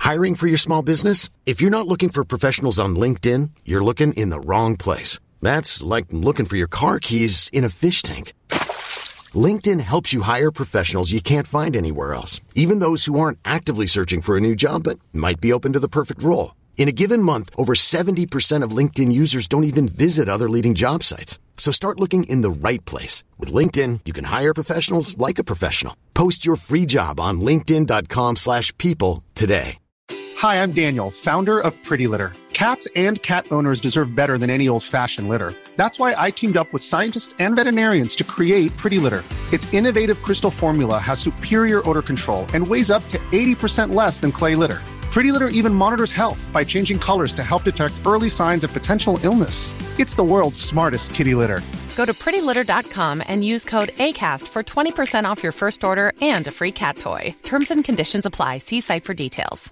Hiring for your small business? If you're not looking for professionals on LinkedIn, you're looking in the wrong place. That's like looking for your car keys in a fish tank. LinkedIn helps you hire professionals you can't find anywhere else, even those who aren't actively searching for a new job but might be open to the perfect role. In a given month, over 70% of LinkedIn users don't even visit other leading job sites. So start looking in the right place. With LinkedIn, you can hire professionals like a professional. Post your free job on linkedin.com/people today. Hi, I'm Daniel, founder of Pretty Litter. Cats and cat owners deserve better than any old-fashioned litter. That's why I teamed up with scientists and veterinarians to create Pretty Litter. Its innovative crystal formula has superior odor control and weighs up to 80% less than clay litter. Pretty Litter even monitors health by changing colors to help detect early signs of potential illness. It's the world's smartest kitty litter. Go to prettylitter.com and use code ACAST for 20% off your first order and a free cat toy. Terms and conditions apply. See site for details.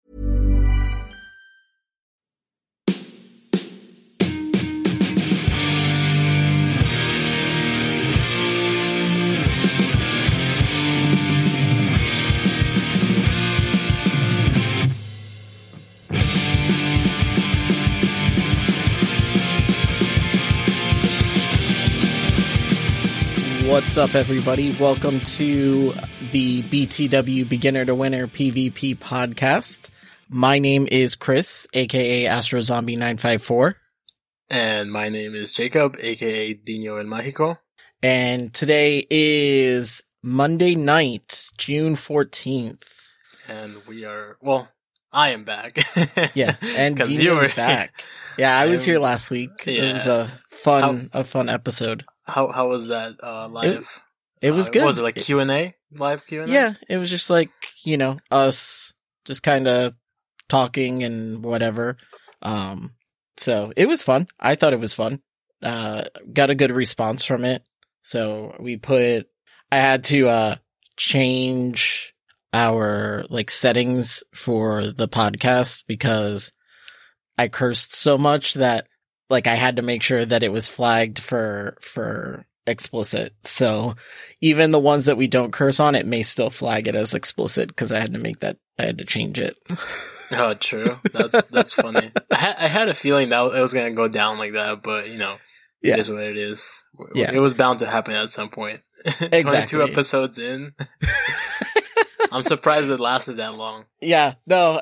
What's up, everybody? Welcome to the BTW Beginner to Winner PvP podcast. My name is Chris, aka AstroZombie954. And my name is Jacob, aka Dino El Mágico. And today is Monday night, June 14th. And we are, well, I am back. Yeah, and Dino's back. Yeah, I was here last week. Yeah. It was a fun episode. How was that live? It was good. Was it like Q&A? Live Q&A? Yeah, it was just like, us just kind of talking and whatever. So it was fun. I thought it was fun. Got a good response from it. So I had to change our settings for the podcast because I cursed so much that I had to make sure that it was flagged for explicit. So even the ones that we don't curse on, it may still flag it as explicit because I had to change it. Oh, true. That's funny. I had a feeling that it was going to go down like that, but it is what it is. Yeah. It was bound to happen at some point. Exactly. 22 episodes in. I'm surprised it lasted that long. Yeah, no,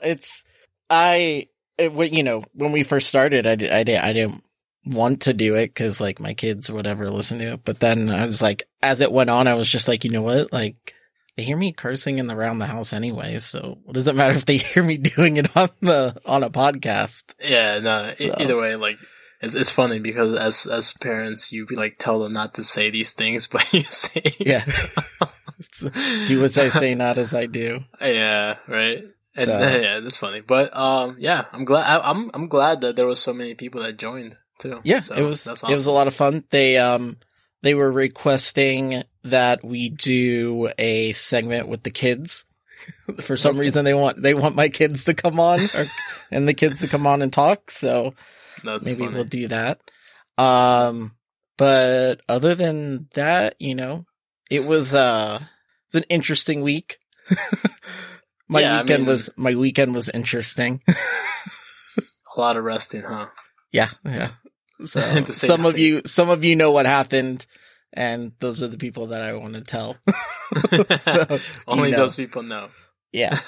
when we first started, I didn't want to do it because my kids or whatever listen to it. But then I was as it went on, I was just you know what? They hear me cursing around the house anyway. So what does it matter if they hear me doing it on a podcast? Yeah, no, either way, it's funny because as parents, you tell them not to say these things, but you say it. Yeah. Do as I say, not as I do. Yeah, right. And, yeah, that's funny. But yeah, I'm glad. I'm glad that there was so many people that joined too. Yeah, so it was. That's awesome. It was a lot of fun. They were requesting that we do a segment with the kids. For some reason, they want my kids to come on, and the kids to come on and talk. So that's maybe funny. we'll do that. But other than that, it was an interesting week. My weekend was interesting. A lot of resting, huh? Yeah. So some of you know what happened, and those are the people that I want to tell. So, Only those people know. Yeah.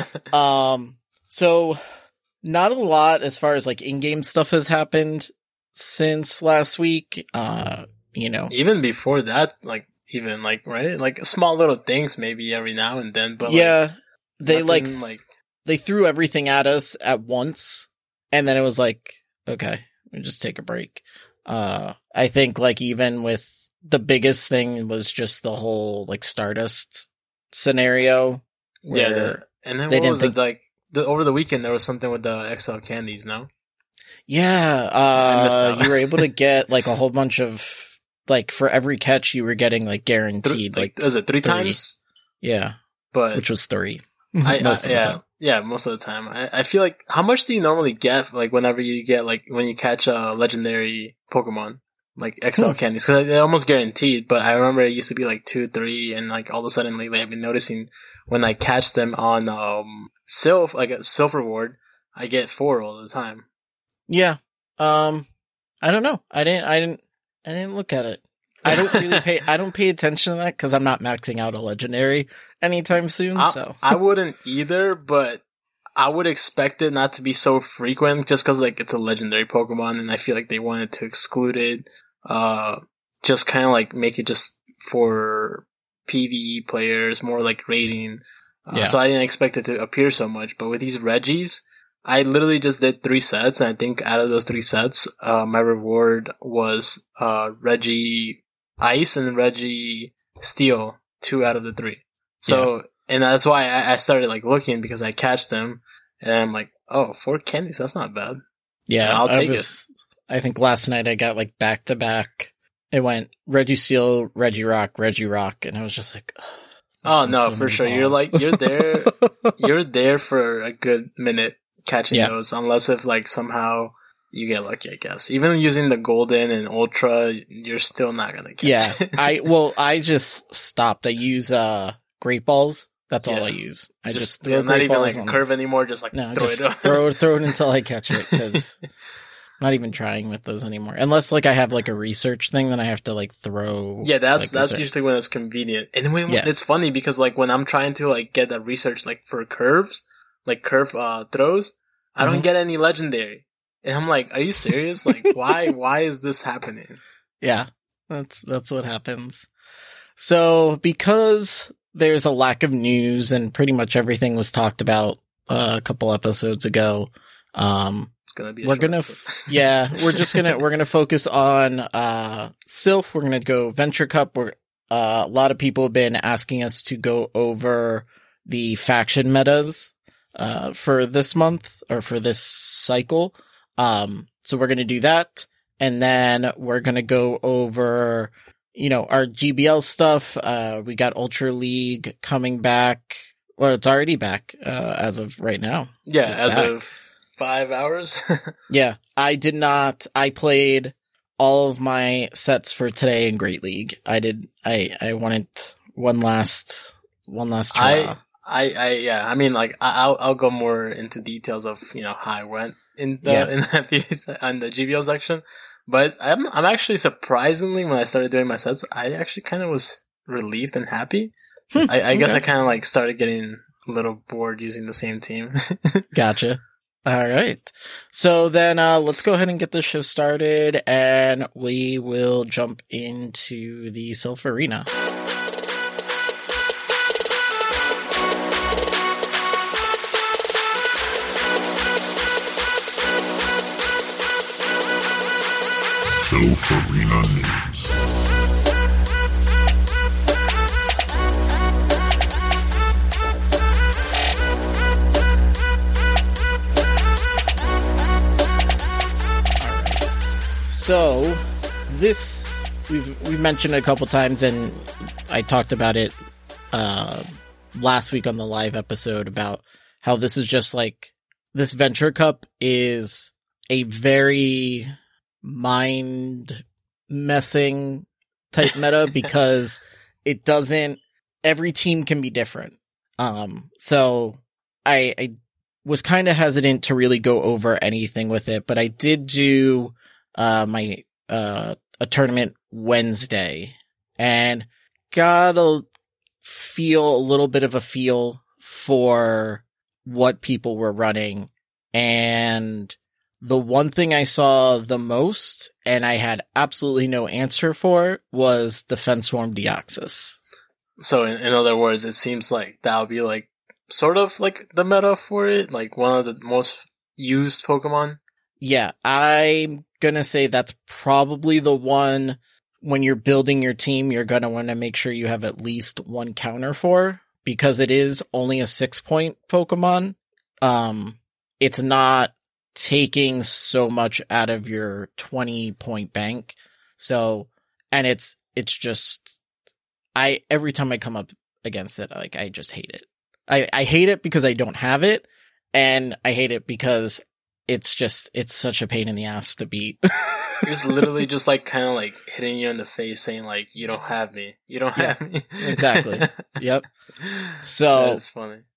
So not a lot as far as in-game stuff has happened since last week. Even before that, right? Small little things maybe every now and then, but yeah, they nothing, they threw everything at us at once, and then it was okay, we just take a break. I think even with the biggest thing was just the whole Stardust scenario. Yeah, and then what was it over the weekend? There was something with the XL candies, no? Yeah, I missed that. You were able to get a whole bunch of for every catch you were getting guaranteed was it 3 times? Yeah, but which was 3. Most of the time. Yeah, most of the time. I feel how much do you normally get whenever you get when you catch a legendary Pokemon? XL candies, because they're almost guaranteed, but I remember it used to be 2, 3, and all of a sudden lately I've been noticing when I catch them on a Sylph reward, I get 4 all the time. Yeah. I don't know. I didn't look at it. I don't pay attention to that because I'm not maxing out a legendary anytime soon. So I wouldn't either, but I would expect it not to be so frequent just because like it's a legendary Pokemon, and I feel like they wanted to exclude it. Just kind of like make it just for PvE players, more like raiding. So I didn't expect it to appear so much. But with these Regis, I literally just did 3 sets, and I think out of those 3 sets, my reward was Regi Ice and Regi Steel, 2 out of the 3. So, and that's why I started like looking, because I catched them, and I'm like, oh, 4 candies, that's not bad. Yeah, and I'll take it. I think last night I got like back to back. It went Registeel, Regirock, and I was just like, oh no, for sure. Balls. You're there for a good minute catching those, unless if like somehow you get lucky, I guess. Even using the Golden and Ultra, you're still not gonna catch it. I just stopped. I use Great Balls. That's all I use. I just throw not even like a curve anymore. Just like throw it until I catch it, because I'm not even trying with those anymore. Unless like I have like a research thing, then I have to like throw. Yeah, that's usually when it's convenient. And when it's funny because like when I'm trying to like get that research like for curves, like curve throws, I don't get any legendary. And I'm like, are you serious? Like why is this happening? Yeah, that's what happens. So because there's a lack of news and pretty much everything was talked about a couple episodes ago, it's gonna be we're gonna focus on Sylph. We're gonna go Venture Cup. A lot of people have been asking us to go over the faction metas for this month or for this cycle. So we're gonna do that, and then we're gonna go over our GBL stuff. We got Ultra League coming back. Well, it's already back as of right now. Yeah, as of 5 hours. Yeah, I did not. I played all of my sets for today in Great League. I did. I wanted one last try. I mean, like I'll go more into details of how I went in the GBL section. But I'm actually surprisingly, when I started doing my sets, I actually kind of was relieved and happy. I guess I kind of like started getting a little bored using the same team. Gotcha. All right. So then let's go ahead and get this show started, and we will jump into the Sylph Arena. Sylph Arena News. So this we've mentioned a couple times, and I talked about it last week on the live episode about how this is just like this Venture Cup is a very mind messing type meta because it doesn't, every team can be different. So I was kind of hesitant to really go over anything with it, but I did do a tournament Wednesday and got a little bit of a feel for what people were running. And the one thing I saw the most, and I had absolutely no answer for, was Defense Swarm Deoxys. So in other words, it seems like that would be like sort of like the meta for it, like one of the most used Pokemon. Yeah, I'm gonna say that's probably the one when you're building your team, you're gonna want to make sure you have at least one counter for, because it is only a 6-point Pokemon. It's not taking so much out of your 20-point bank. So, and it's just, every time I come up against it, like, I just hate it. I hate it because I don't have it, and I hate it because it's such a pain in the ass to beat. It's literally just like kind of like hitting you in the face saying like, you don't have me. You don't have me. Exactly. Yep. So that's funny.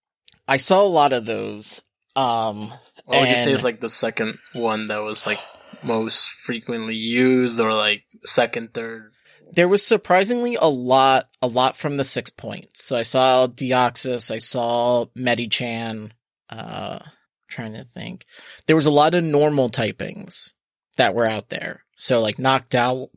I saw a lot of those. What would you say is like the second one that was like most frequently used, or like second, third? There was surprisingly a lot from the 6 points. So I saw Deoxys, I saw Medichan, trying to think. There was a lot of normal typings that were out there. So like Noctowl,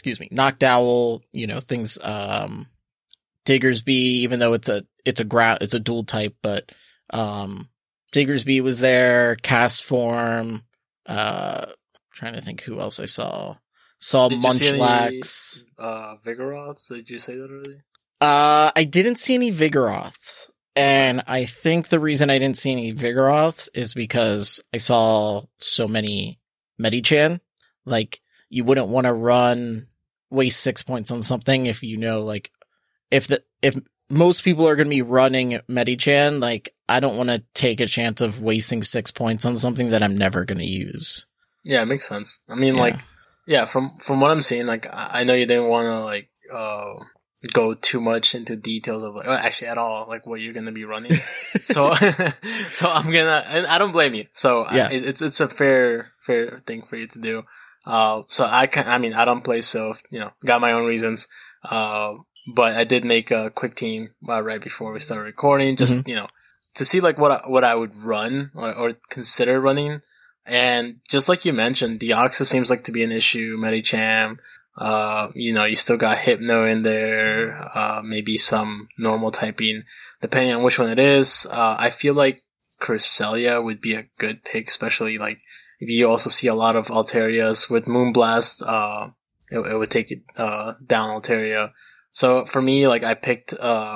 things, Diggersby, even though it's a dual type, but, Diggersby was there, Castform, trying to think who else I saw. Saw Munchlax. Vigoroths? Did you say that already? I didn't see any Vigoroths. And I think the reason I didn't see any Vigoroths is because I saw so many Medichan. Like, you wouldn't want to waste 6 points on something if you know, like, if most people are going to be running Medichan, like, I don't want to take a chance of wasting 6 points on something that I'm never going to use. Yeah, it makes sense. I mean, from what I'm seeing, like, I know you didn't want to, like, go too much into details of, like, actually at all, like, what you're going to be running. so I'm and I don't blame you. So yeah. It's a fair thing for you to do. So I don't play, so, got my own reasons. But I did make a quick team right before we started recording, just, to see like what I would run or consider running. And just like you mentioned, Deoxys seems like to be an issue. Medicham, you still got Hypno in there, maybe some normal typing, depending on which one it is. I feel like Cresselia would be a good pick, especially like if you also see a lot of Alterias with Moonblast, it would take it, down Altaria. So for me, like, I picked,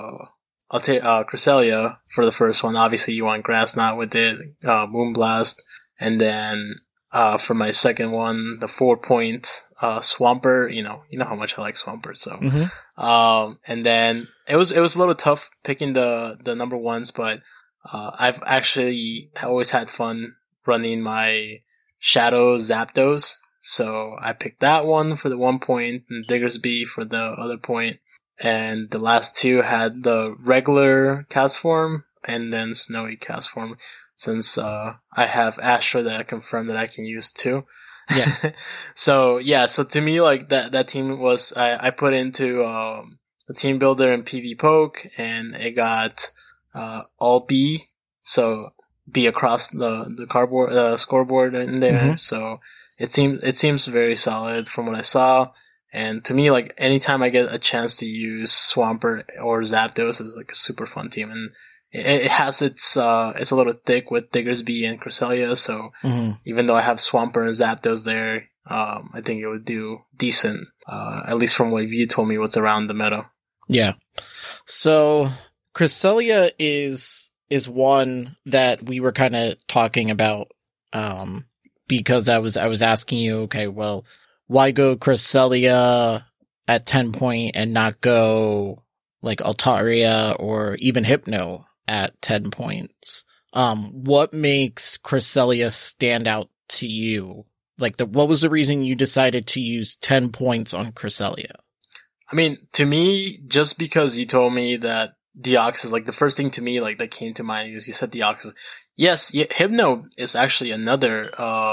Cresselia for the first one. Obviously you want Grass Knot with it, Moonblast. And then, for my second one, the 4-point, Swampert, you know how much I like Swampert. So, and then it was a little tough picking the number ones, but, I've actually always had fun running my Shadow Zapdos. So I picked that one for the 1 point and Diggersby for the other point. And the last two had the regular Castform and then Snowy Castform, since I have Astra that I confirmed that I can use too. Yeah. So to me, like, that team was, I put into the team builder in PV Poke, and it got all B, so B across the cardboard scoreboard in there. So it seems very solid from what I saw. And to me, like, anytime I get a chance to use Swampert or Zapdos, is like a super fun team. And it has it's a little thick with Diggersby and Cresselia. So even though I have Swampert and Zapdos there, I think it would do decent, at least from what you told me what's around the meta. Yeah. So Cresselia is one that we were kind of talking about, because I was asking you, okay, well, why go Cresselia at 10 point and not go like Altaria or even Hypno at 10 points? What makes Cresselia stand out to you? Like, what was the reason you decided to use 10 points on Cresselia? I mean, to me, just because you told me that Deoxys, like, the first thing to me, like, that came to mind was you said Deoxys. Yes, Hypno is actually another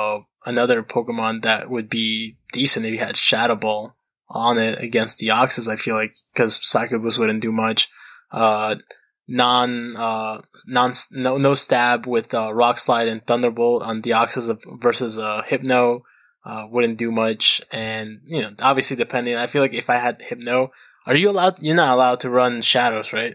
Pokemon that would be decent if you had Shadow Ball on it against Deoxys, I feel like, because Psycho Boost wouldn't do much. No stab with Rock Slide and Thunderbolt on Deoxys versus Hypno wouldn't do much. And, obviously depending, I feel like if I had Hypno, you're not allowed to run Shadows, right?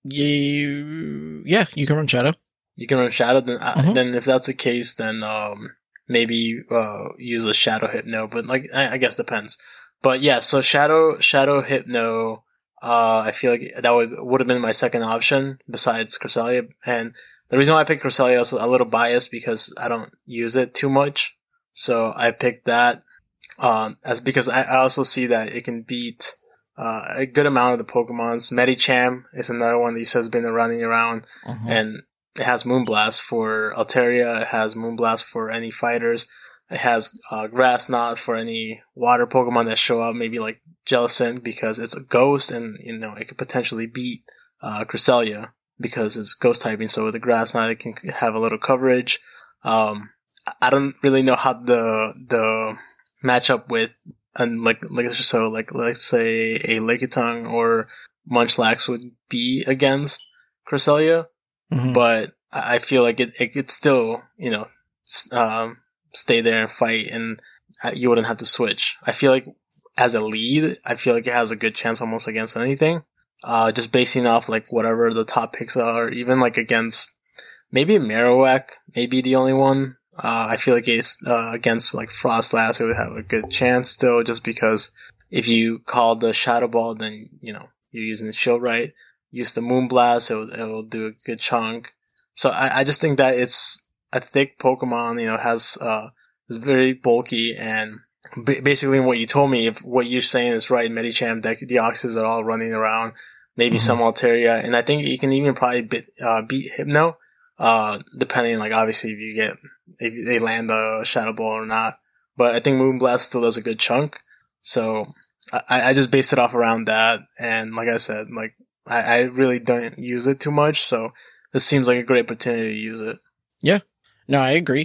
Yeah, you can run Shadow. You can run Shadow, then if that's the case, then maybe use a Shadow Hypno, but like I guess depends. But yeah, so Shadow Hypno, I feel like that would have been my second option besides Cresselia. And the reason why I picked Cresselia is a little biased because I don't use it too much. So I picked that as because I also see that it can beat a good amount of the Pokemons. Medicham is another one that you said has been running around, and it has Moonblast for Altaria. It has Moonblast for any fighters. It has Grass Knot for any water Pokemon that show up, maybe like Jellicent, because it's a ghost and, it could potentially beat Cresselia. because it's ghost typing. So with the grass knot, it can have a little coverage. I don't really know how the matchup with, and let's say a Lickitung or Munchlax would be against Cresselia, but I feel like it could still, stay there and fight, and you wouldn't have to switch. I feel like as a lead, I feel like it has a good chance almost against anything. Just basing off like whatever the top picks are, even like against maybe Marowak, maybe the only one. I feel like it's against like Frostlass, it would have a good chance still, just because if you call the Shadow Ball, then you're using the shield right. Use the Moonblast, it'll do a good chunk. So I just think that it's a thick Pokemon. Is very bulky, and basically what you told me, if what you're saying is right, Medicham, Deoxys are all running around, maybe some Altaria, and I think you can even probably beat Hypno, depending, like, obviously if they land the Shadow Ball or not. But I think Moonblast still does a good chunk, so I just base it off around that, and like I said, like, I really don't use it too much, so this seems like a great opportunity to use it. Yeah. No, I agree.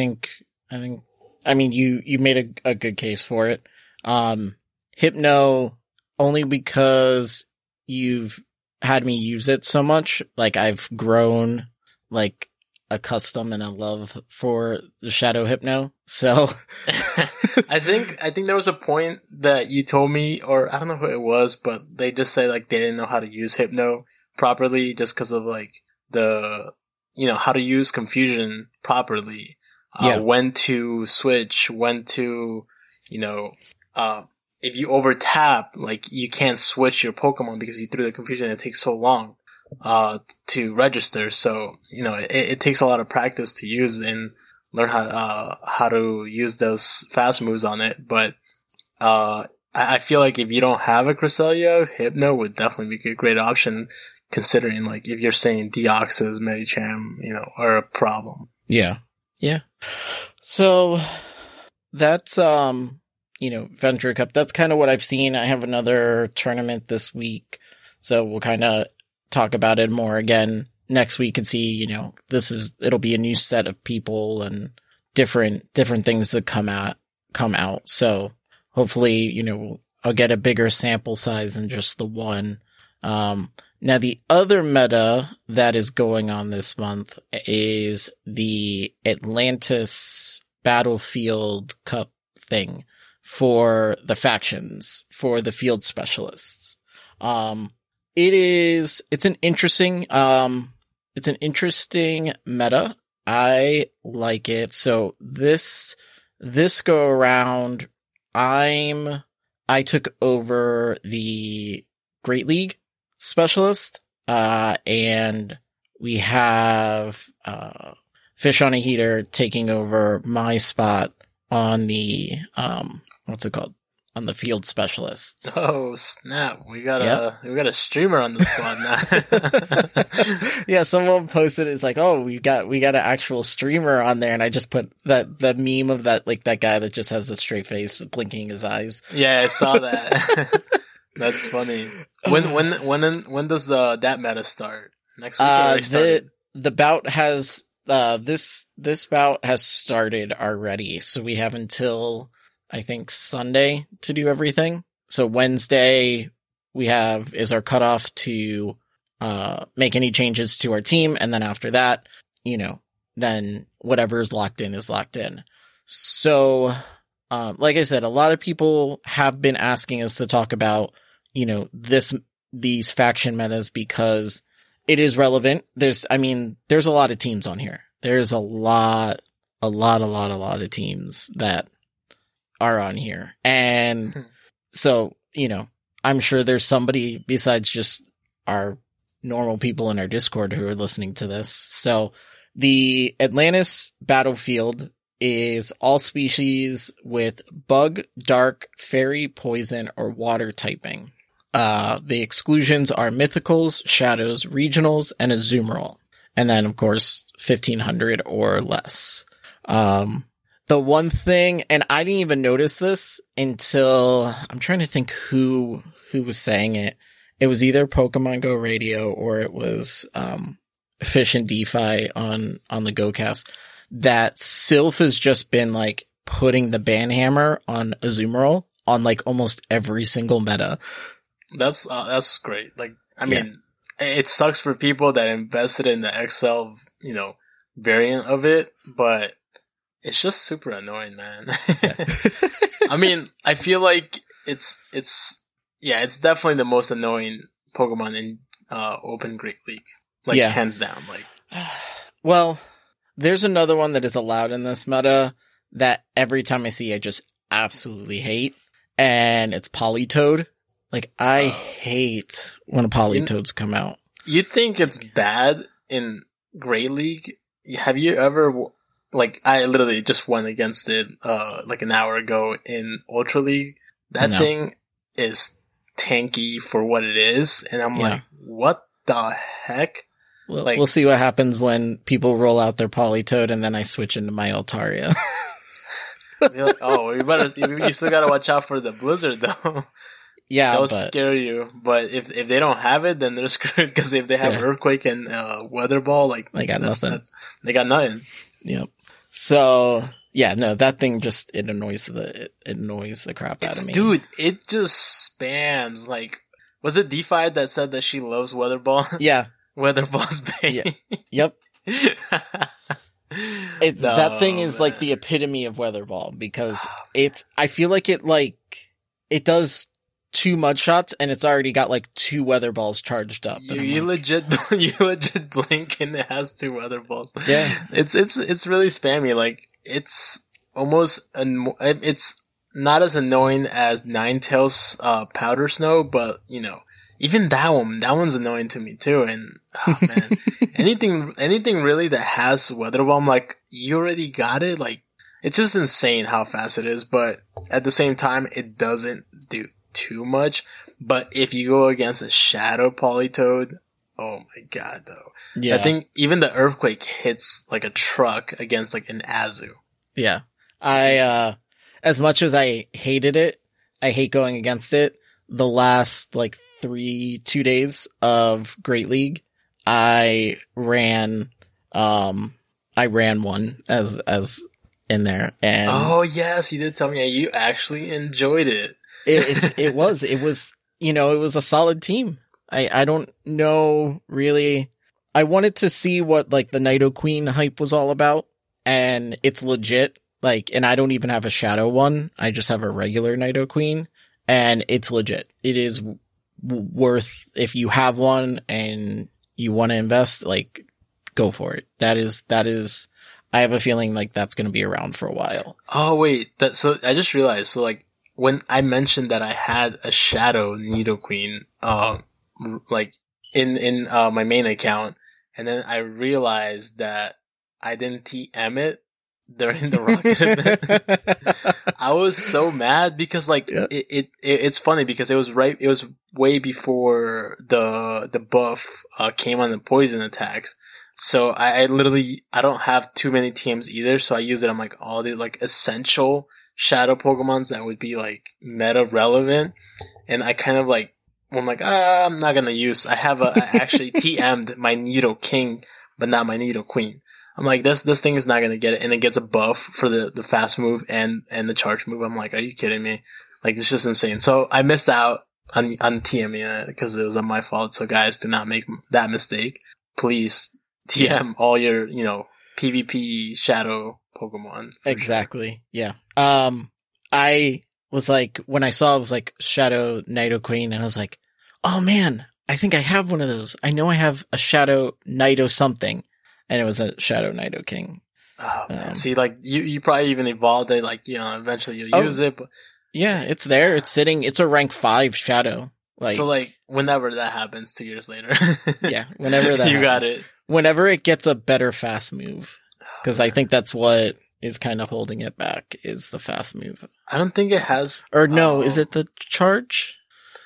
I mean, you made a good case for it. Hypno, only because you've had me use it so much. Like, I've grown, like, a custom and a love for the Shadow Hypno. So I think there was a point that you told me, or I don't know who it was, but they just said like they didn't know how to use Hypno properly just because of like how to use Confusion properly. When to switch, when to, if you over tap, like, you can't switch your Pokemon because you threw the Confusion. It takes so long, to register. So, it takes a lot of practice to use and learn how to use those fast moves on it. But, I feel like if you don't have a Cresselia, Hypno would definitely be a great option, considering, like, if you're saying Deoxys, Medicham, are a problem. Yeah. Yeah. So that's, Venture Cup. That's kind of what I've seen. I have another tournament this week, so we'll kind of talk about it more again next week and see, it'll be a new set of people and different things that come out. So hopefully, I'll get a bigger sample size than just the one. Now, the other meta that is going on this month is the Atlantis Battlefield Cup thing for the factions, for the field specialists. It's an interesting meta. I like it. So this go around, I took over the Great League specialist, and we have Fish on a Heater taking over my spot on the what's it called, on the field specialist. Oh snap, we got a streamer on the squad now. Yeah, someone posted, it's like, oh, we got an actual streamer on there, and I just put that meme of that, like, that guy that just has a straight face blinking his eyes. Yeah, I saw that. That's funny. When does that meta start? Next week already started? The bout has this bout has started already, so we have until, I think, Sunday to do everything. So Wednesday is our cutoff to make any changes to our team, and then after that, then whatever is locked in is locked in. So like I said, a lot of people have been asking us to talk about these faction metas because it is relevant. There's a lot of teams on here. There's a lot of teams that are on here. And so, I'm sure there's somebody besides just our normal people in our Discord who are listening to this. So the Atlantis Battlefield is all species with bug, dark, fairy, poison, or water typing. The exclusions are mythicals, shadows, regionals, and Azumarill. And then, of course, 1500 or less. The one thing, and I didn't even notice this until, I'm trying to think who was saying it, it was either Pokemon Go Radio or it was Fish and DeFi on the GoCast, that Sylph has just been like putting the banhammer on Azumarill on like almost every single meta. That's great. Like, I mean, it sucks for people that invested in the XL, variant of it, but it's just super annoying, man. I mean, I feel like it's definitely the most annoying Pokemon in Open Great League. Like, hands down. Like, well, there's another one that is allowed in this meta that every time I see, I just absolutely hate, and it's Politoed. Like, I hate when Politoads come out. You think it's bad in Great League? Have you ever, like, I literally just went against it, like an hour ago in Ultra League. That thing is tanky for what it is. And I'm like, what the heck? Well, like, we'll see what happens when people roll out their Politoed and then I switch into my Altaria. You're like, oh, you still gotta watch out for the Blizzard though. Yeah, that'll scare you. But if they don't have it, then they're screwed. Because if they have Earthquake and Weather Ball, like, they got nothing. They got nothing. Yep. So yeah, no, that thing just it annoys the crap out of me, dude. It just spams. Like, was it DeFi that said that she loves Weather Ball? Yeah, Weather Ball's baby. Yeah. Yep. That thing is like the epitome of Weather Ball because I feel like it does 2 mud shots and it's already got like 2 weather balls charged up. You legit blink and it has 2 weather balls. Yeah. It's really spammy. Like, it's almost, it's not as annoying as Ninetales, Powder Snow, but even that one's annoying to me too. And oh man, anything really that has weather ball, I'm like, you already got it. Like, it's just insane how fast it is, but at the same time, it doesn't do too much. But if you go against a Shadow Politoed, oh my god, though. Yeah. I think even the Earthquake hits like a truck against like an Azu. Yeah. As much as I hated it, I hate going against it. The last like 2 days of Great League, I ran one as in there. And oh yes, you did tell me you actually enjoyed it. It was, it was a solid team. I don't know really. I wanted to see what like the Nidoqueen hype was all about, and it's legit. Like, and I don't even have a Shadow one. I just have a regular Nidoqueen, and it's legit. It is worth, if you have one and you want to invest, like, go for it. That is, I have a feeling like that's going to be around for a while. Oh wait, so I just realized, so like, when I mentioned that I had a Shadow Nidoqueen, like in my main account, and then I realized that I didn't TM it during the Rocket event. I was so mad because like it's funny because it was way before the buff came on the poison attacks. So I don't have too many TMs either, so I use it on like all the like essential Shadow Pokemons that would be like meta relevant, and I kind of like, I'm like, I'm not gonna use. I actually TM'd my Nidoking, but not my Nidoqueen. I'm like, this thing is not gonna get it, and it gets a buff for the fast move and the charge move. I'm like, are you kidding me? Like, it's just insane. So I missed out on TMing it because it was on my fault. So guys, do not make that mistake. Please TM all your PvP Shadow Pokemon. Exactly. Sure. Yeah. I was like, when I saw it was like Shadow Nidoqueen, and I was like, oh man, I think I have one of those. I know I have a Shadow Nido something, and it was a Shadow Nidoking. Oh man. See, like you probably even evolved it, like, eventually you'll use it, but yeah, it's there. It's sitting, it's a rank 5 Shadow. Like, so like whenever that happens 2 years later. Yeah, whenever that you happens. Got it. Whenever it gets a better fast move. Because I think that's what is kind of holding it back, is the fast move. I don't think it has. Or no, is it the charge?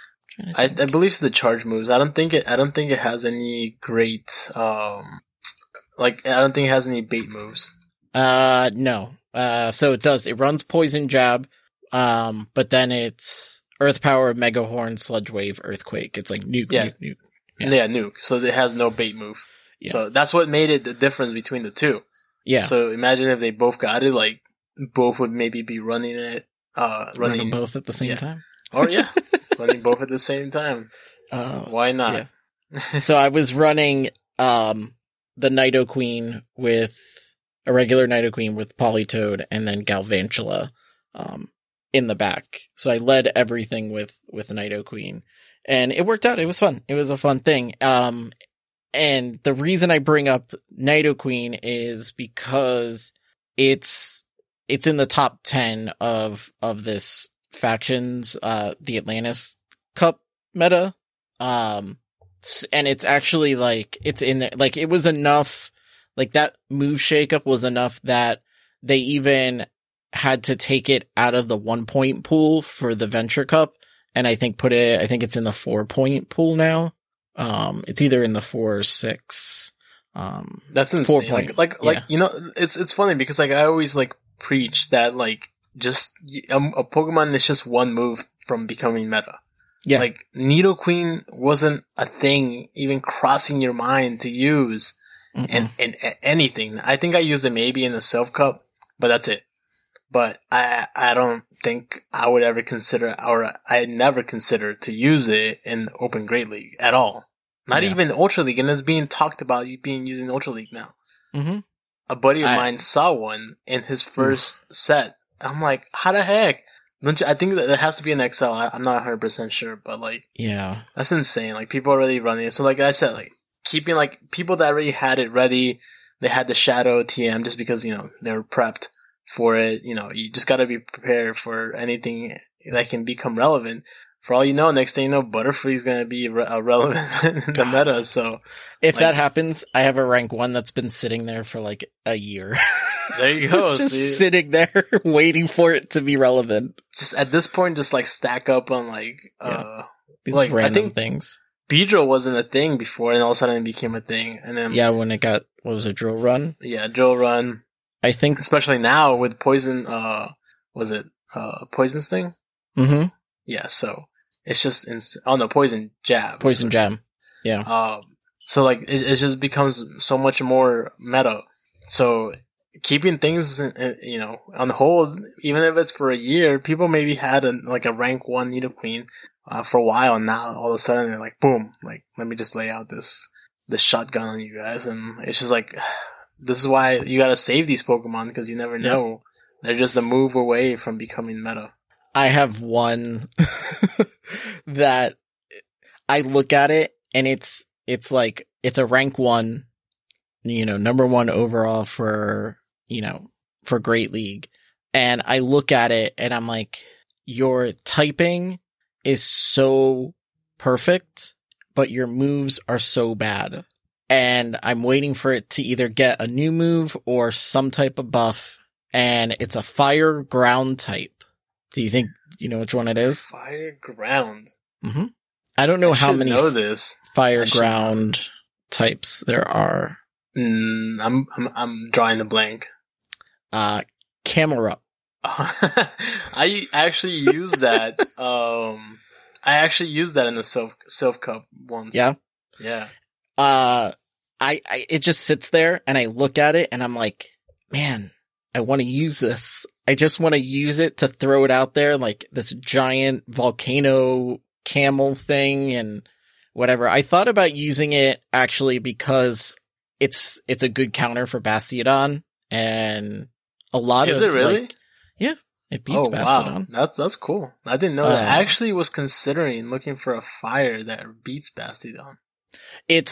I believe it's the charge moves. I don't think it has any great, I don't think it has any bait moves. No. So it does. It runs Poison Jab, but then it's Earth Power, Mega Horn, Sludge Wave, Earthquake. It's like nuke, Yeah. nuke, nuke. Yeah, nuke. So it has no bait move. Yeah. So that's what made it the difference between the two. Yeah. So imagine if they both got it, like both would maybe be running it, Run running them both at the same yeah. time. Or yeah, running both at the same time. Why not? Yeah. So I was running the Nidoqueen with a regular Nidoqueen with Politoed and then Galvantula in the back. So I led everything with Nidoqueen. And it worked out. It was fun. It was a fun thing. And the reason I bring up Nidoqueen is because it's in the top 10 of this factions, the Atlantis Cup meta. And it's actually like, it's in there, like it was enough, like that move shakeup was enough that they even had to take it out of the 1-point pool for the Venture Cup. And I think it's in the 4-point pool now. It's either in the 4 or 6. That's insane. 4 point. Like, you know, it's funny because like I always like preach that like just a Pokemon is just one move from becoming meta. Yeah. Like Nidoqueen wasn't a thing even crossing your mind to use in anything. I think I used it maybe in the Silph Cup, but that's it. But I don't think I would ever consider, or I never considered to use it in Open Great League at all. Not even Ultra League, and it's being talked about being used in Ultra League now. Mm-hmm. A buddy of mine saw one in his first set. I'm like, how the heck? Don't you, I think that it has to be an XL. I'm not 100% sure, but like, yeah, that's insane. Like people are already running it. So like I said, like keeping like people that already had it ready, they had the Shadow TM just because, you know, they were prepped for it. You know, you just got to be prepared for anything that can become relevant. For all you know, next thing you know, Butterfree's going to be relevant in the meta. So if like, that happens, I have a rank 1 that's been sitting there for like a year. There you go. It's just sitting there waiting for it to be relevant. Just at this point, just like stack up on like, these like random things. Beedrill wasn't a thing before, and all of a sudden it became a thing. And then when it got, what was it, Drill Run? Yeah, Drill Run. I think, especially now with Poison, was it Poison Sting? Mm-hmm. Yeah, so it's just no, Poison Jab. Poison Jab. Yeah. So like it just becomes so much more meta. So keeping things, you know, on hold, even if it's for a year, people maybe had a rank 1 Nidoqueen for a while, and now all of a sudden they're like, boom, like let me just lay out this shotgun on you guys, and it's just like, this is why you gotta save these Pokemon, because you never know. Yep. They're just a move away from becoming meta. I have one that I look at it and it's like, it's a rank 1, you know, number 1 overall for, you know, for Great League. And I look at it and I'm like, your typing is so perfect, but your moves are so bad. And I'm waiting for it to either get a new move or some type of buff. And it's a fire ground type. Do you know which one it is? Fire ground. Mm-hmm. I don't know how many fire ground types there are. I'm drawing the blank. Camerupt. I actually used that. I actually used that in the Silph Cup once. Yeah. Yeah. It just sits there and I look at it and I'm like, man, I want to use this. I just want to use it to throw it out there like this giant volcano camel thing and whatever. I thought about using it actually because it's a good counter for Bastiodon, and a lot Is of it really? Like, yeah, it beats Bastiodon. Wow. That's cool. I didn't know that. I actually was considering looking for a fire that beats Bastiodon. It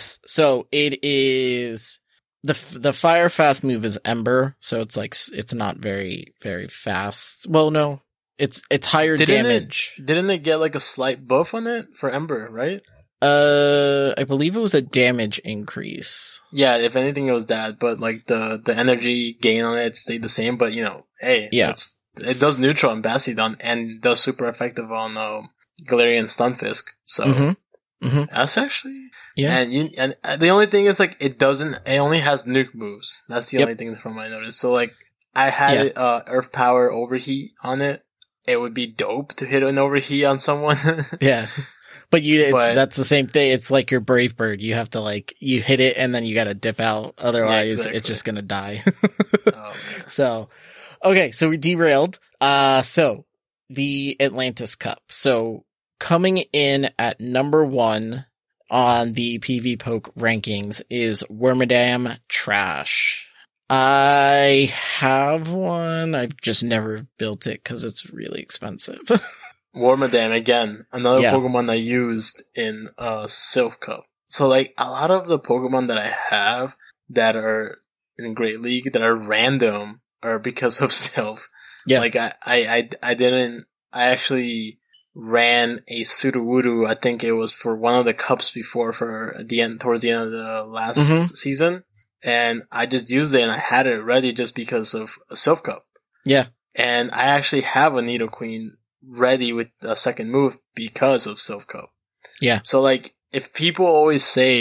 is the fire fast move is Ember, so it's like it's not very, very fast. Well, no, it's higher damage. Didn't it get like a slight buff on it for Ember, right? I believe it was a damage increase. Yeah, if anything, it was that, but like the energy gain on it stayed the same. But you know, hey, yeah, it does neutral on Bastiodon and does super effective on Galarian Stunfisk. So that's actually And the only thing is like it only has nuke moves. That's the only thing from my notice. So like I had Earth Power Overheat on it, it would be dope to hit an overheat on someone. Yeah. But that's the same thing. It's like your Brave Bird. You have to like, you hit it and then you gotta dip out. Otherwise, it's just gonna die. So, okay. So we derailed. So the Atlantis Cup. So coming in at number 1 on the PV Poke rankings is Wormadam Trash. I have one. I've just never built it because it's really expensive. Wormadam, again, another Pokemon I used in Silph Cup. So, like, a lot of the Pokemon that I have that are in Great League that are random are because of Silph. Yeah. Like, I actually ran a Sudowoodo, I think it was for one of the cups before towards the end of the last season. And I just used it and I had it ready just because of a Silph Cup. Yeah. And I actually have a Nidoqueen ready with a second move because of Silph Cup. Yeah. So like, if people always say,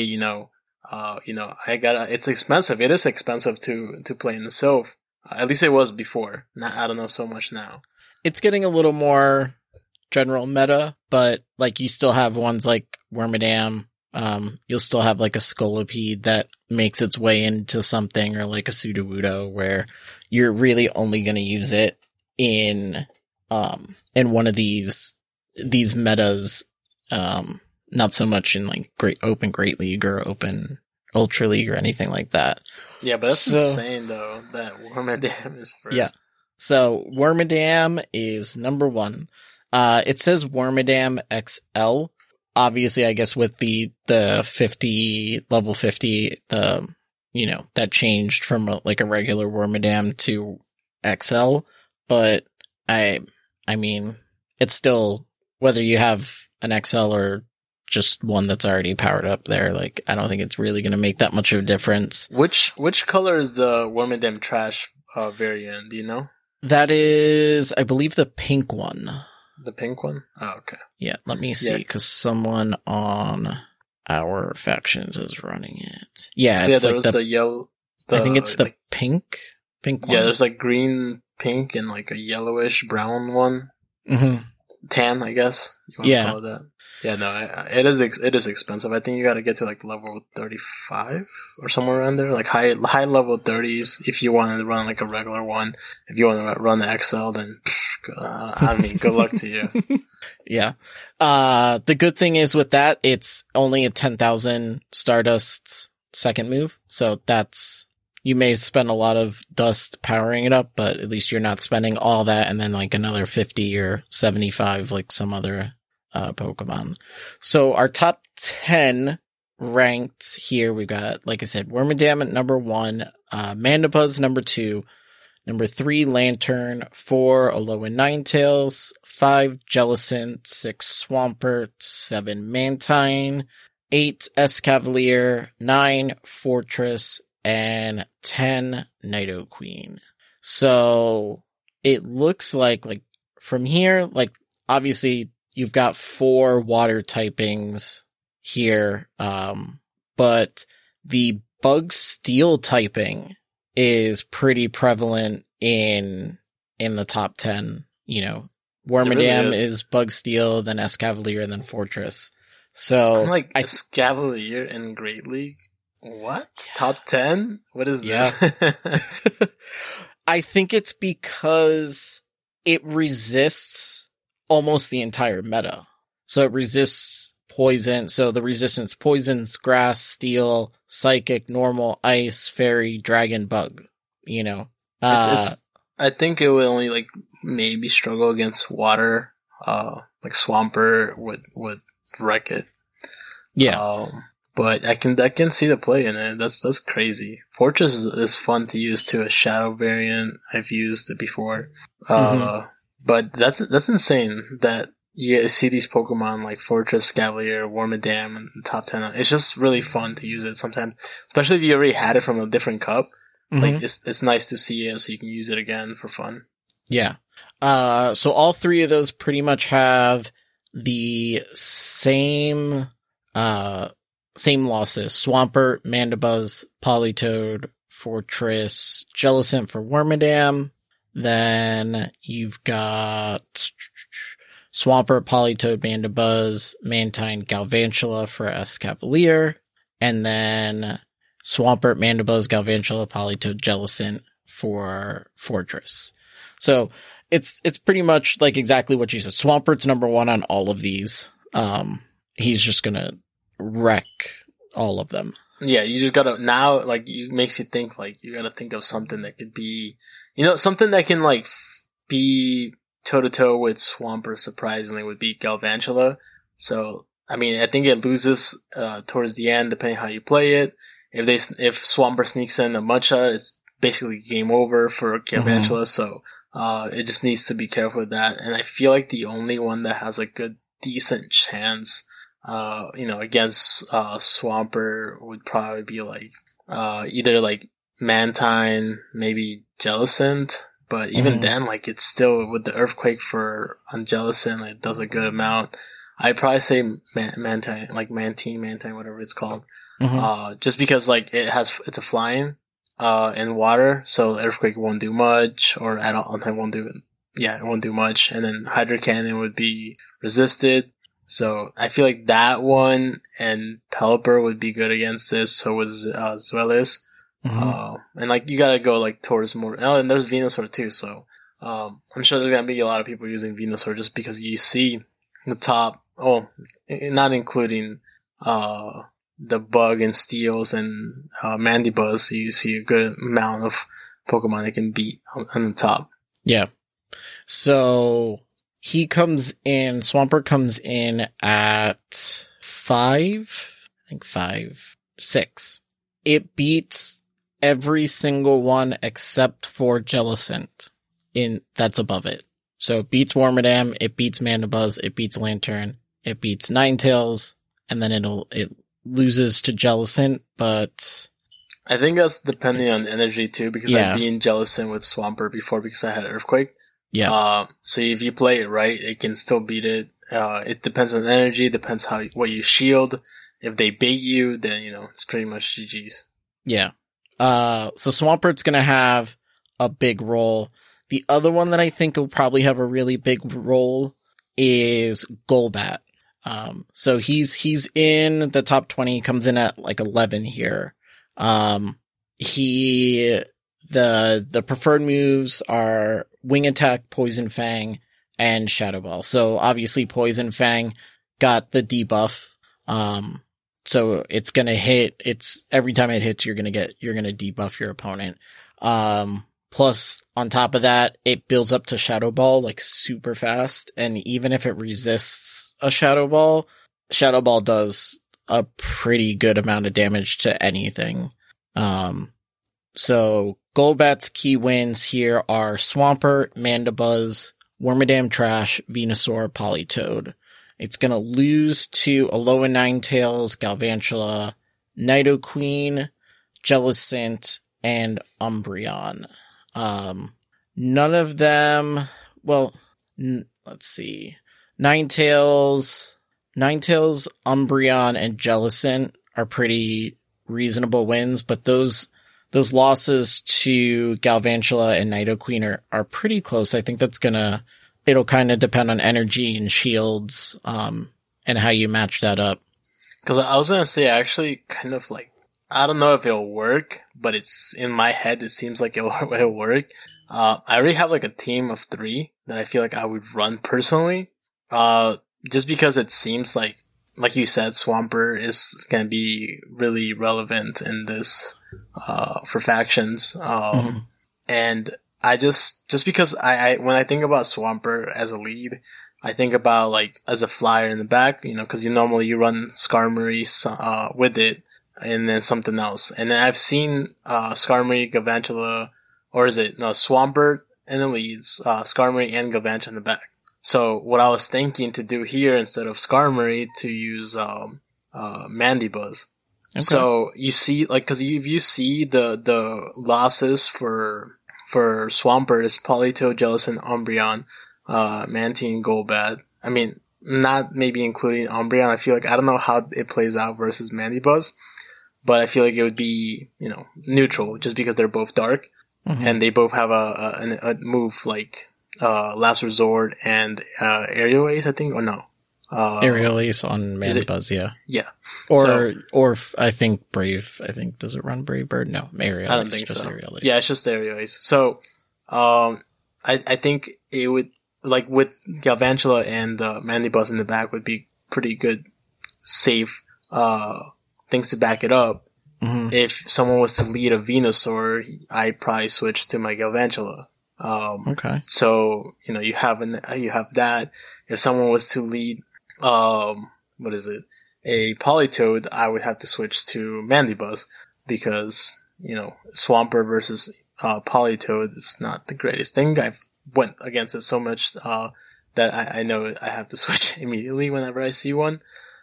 it's expensive. It is expensive to play in the Silph. At least it was before. I don't know so much now. It's getting a little more general meta, but like you still have ones like Wormadam. You'll still have like a Scolipede that makes its way into something, or like a Sudowoodo where you're really only going to use it in one of these metas, not so much in like Great League or Open Ultra League or anything like that. Yeah, but that's insane though, that Wormadam is first. Yeah. So Wormadam is number 1. It says Wormadam XL. Obviously, I guess with the 50, level 50, that changed from a regular Wormadam to XL, but I mean, it's still, whether you have an XL or just one that's already powered up there, like, I don't think it's really going to make that much of a difference. Which color is the Wormadam Trash variant? Do you know? That is, I believe, the pink one. The pink one? Oh, okay. Yeah, let me see, because someone on our factions is running it. Yeah, it's there was the yellow. I think it's the pink one. Yeah, there's like green, pink, and like a yellowish brown one. Mm-hmm. Tan, I guess. You want to call it that. Yeah, no, it is expensive. I think you got to get to like level 35 or somewhere around there, like high level 30s if you want to run like a regular one. If you want to run the XL, then good luck to you. Yeah. The good thing is with that, it's only a 10,000 Stardust second move, so you may spend a lot of dust powering it up, but at least you're not spending all that and then like another 50 or 75 like some other Pokemon. So our top 10 ranked here, we've got, like I said, Wormadam at number 1, Mandibuzz number 2, number 3 Lantern, 4 Alolan Ninetales, 5 Jellicent, 6 Swampert, 7 Mantine, 8 Escavalier, 9 Fortress, and 10 Nidoqueen. So it looks like from here, like obviously you've got 4 water typings here, but the Bug Steel typing is pretty prevalent in the top 10. Wormadam really is Bug Steel, then Escavalier, then Fortress. So I'm like Escavalier in Great League. What? Top 10? What is this? I think it's because it resists almost the entire meta. So it resists poison. So the resistance: poisons, grass, steel, psychic, normal, ice, fairy, dragon, bug. I think it would only maybe struggle against water. Like Swampert would wreck it. Yeah. But I can see the play in it. That's crazy. Fortress is fun to use too. A shadow variant. I've used it before. But that's insane that you see these Pokemon like Fortress, Escavalier, Wormadam in the top 10. It's just really fun to use it sometimes, especially if you already had it from a different cup. Like it's nice to see it so you can use it again for fun. Yeah. So all 3 of those pretty much have the same losses: Swampert, Mandibuzz, Politoed, Fortress, Jellicent for Wormadam, Then you've got Swampert, Politoed, Mandibuzz, Mantine, Galvantula for Escavalier, and then Swampert, Mandibuzz, Galvantula, Politoed, Jellicent for Fortress. So it's pretty much like exactly what you said. Swampert's number one on all of these. He's just gonna wreck all of them. Yeah, you just gotta, now, like, it makes you think, like, you gotta think of something that could be, something that can, like, be toe-to-toe with Swampert, surprisingly, would be Galvantula. So, I mean, I think it loses, towards the end, depending how you play it. If Swampert sneaks in a Mudshot, it's basically game over for Galvantula, so, it just needs to be careful with that. And I feel like the only one that has a good, decent chance against Swampert would probably be like either like Mantine, maybe Jellicent, but even then, like, it's still with the Earthquake on Jellicent, it does a good amount. I'd probably say Mantine, like Mantine, whatever it's called, just because like it's a flying in water, so Earthquake won't do much, or at all, it won't do much, and then Hydro Cannon would be resisted. So I feel like that one and Pelipper would be good against this. So was Zweilous. And like you gotta go like towards more. Oh, and there's Venusaur too. So I'm sure there's gonna be a lot of people using Venusaur just because you see the top. Oh, not including the Bug and Steels and Mandibuzz. You see a good amount of Pokemon that can beat on the top. Yeah. So Swampert comes in at 6. It beats every single one except for Jellicent that's above it. So it beats Wormadam, it beats Mandibuzz, it beats Lantern, it beats Ninetales, and then it loses to Jellicent, but I think that's depending on energy too, because I've been Jellicent with Swampert before because I had Earthquake. Yeah. So if you play it right, it can still beat it. It depends on energy, depends what you shield. If they bait you, then, it's pretty much GG's. Yeah. So Swampert's gonna have a big role. The other one that I think will probably have a really big role is Golbat. So he's in the top 20, comes in at like 11 here. The preferred moves are Wing Attack, Poison Fang, and Shadow Ball. So obviously Poison Fang got the debuff. So it's gonna hit, every time it hits, you're gonna debuff your opponent. Plus on top of that, it builds up to Shadow Ball like super fast. And even if it resists a Shadow Ball does a pretty good amount of damage to anything. So Golbat's key wins here are Swampert, Mandibuzz, Wormadam Trash, Venusaur, Politoed. It's gonna lose to Alolan Ninetales, Galvantula, Nidoqueen, Jellicent, and Umbreon. None of them, let's see. Ninetales, Umbreon, and Jellicent are pretty reasonable wins, but those losses to Galvantula and Nidoqueen are pretty close. I think it'll kind of depend on energy and shields, and how you match that up. Cause I was gonna say, actually, kind of like, I don't know if it'll work, but it's in my head, it seems like it'll work. I already have like a team of 3 that I feel like I would run personally. Just because it seems like you said, Swampert is gonna be really relevant in this, for factions. And I just because I when I think about Swampert as a lead, I think about like as a flyer in the back, cause you normally run Skarmory, with it, and then something else. And then I've seen, Skarmory, Galvantula, Swampert in the leads, Skarmory and Galvantula in the back. So what I was thinking to do here, instead of Skarmory, to use, Mandibuzz. Okay. So you see, like, cause if you see the losses for Swampert is Politoed, Jellicent, Umbreon, Mantine, Golbat. I mean, not maybe including Umbreon. I feel like, I don't know how it plays out versus Mandibuzz, but I feel like it would be, neutral just because they're both dark. and they both have a move like Last Resort and Aerial Ace, I think, or no? Aerial Ace on Mandibuzz, yeah. Yeah. Or I think Brave, does it run Brave Bird? No, Aerial Ace. I don't think just so. Aerial Ace. Yeah, it's just Aerial Ace. So, I think it would, like with Galvantula and Mandibuzz in the back would be pretty good, safe, things to back it up. If someone was to lead a Venusaur, I'd probably switch to my Galvantula. Okay. So, you have that. If someone was to lead, a Politoed, I would have to switch to Mandibuzz because, Swampert versus, Politoed is not the greatest thing. I've went against it so much, that I know I have to switch immediately whenever I see one.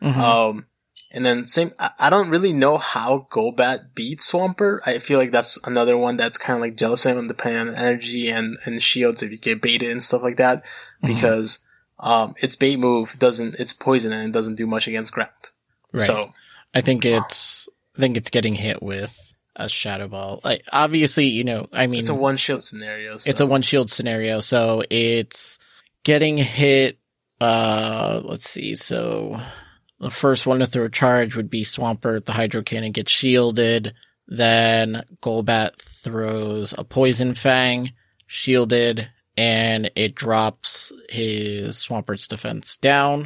And then I don't really know how Golbat beats Swampert. I feel like that's another one that's kind of like Jellicent, depending on energy and shields if you get baited and stuff like that. Because, its bait move it's poison and it doesn't do much against ground. Right. So. I think it's getting hit with a Shadow Ball. Like, obviously, it's a one shield scenario. So. It's a one shield scenario. So it's getting hit, let's see. So the first one to throw a charge would be Swampert. The Hydro Cannon gets shielded. Then Golbat throws a Poison Fang, shielded, and it drops his Swampert's defense down.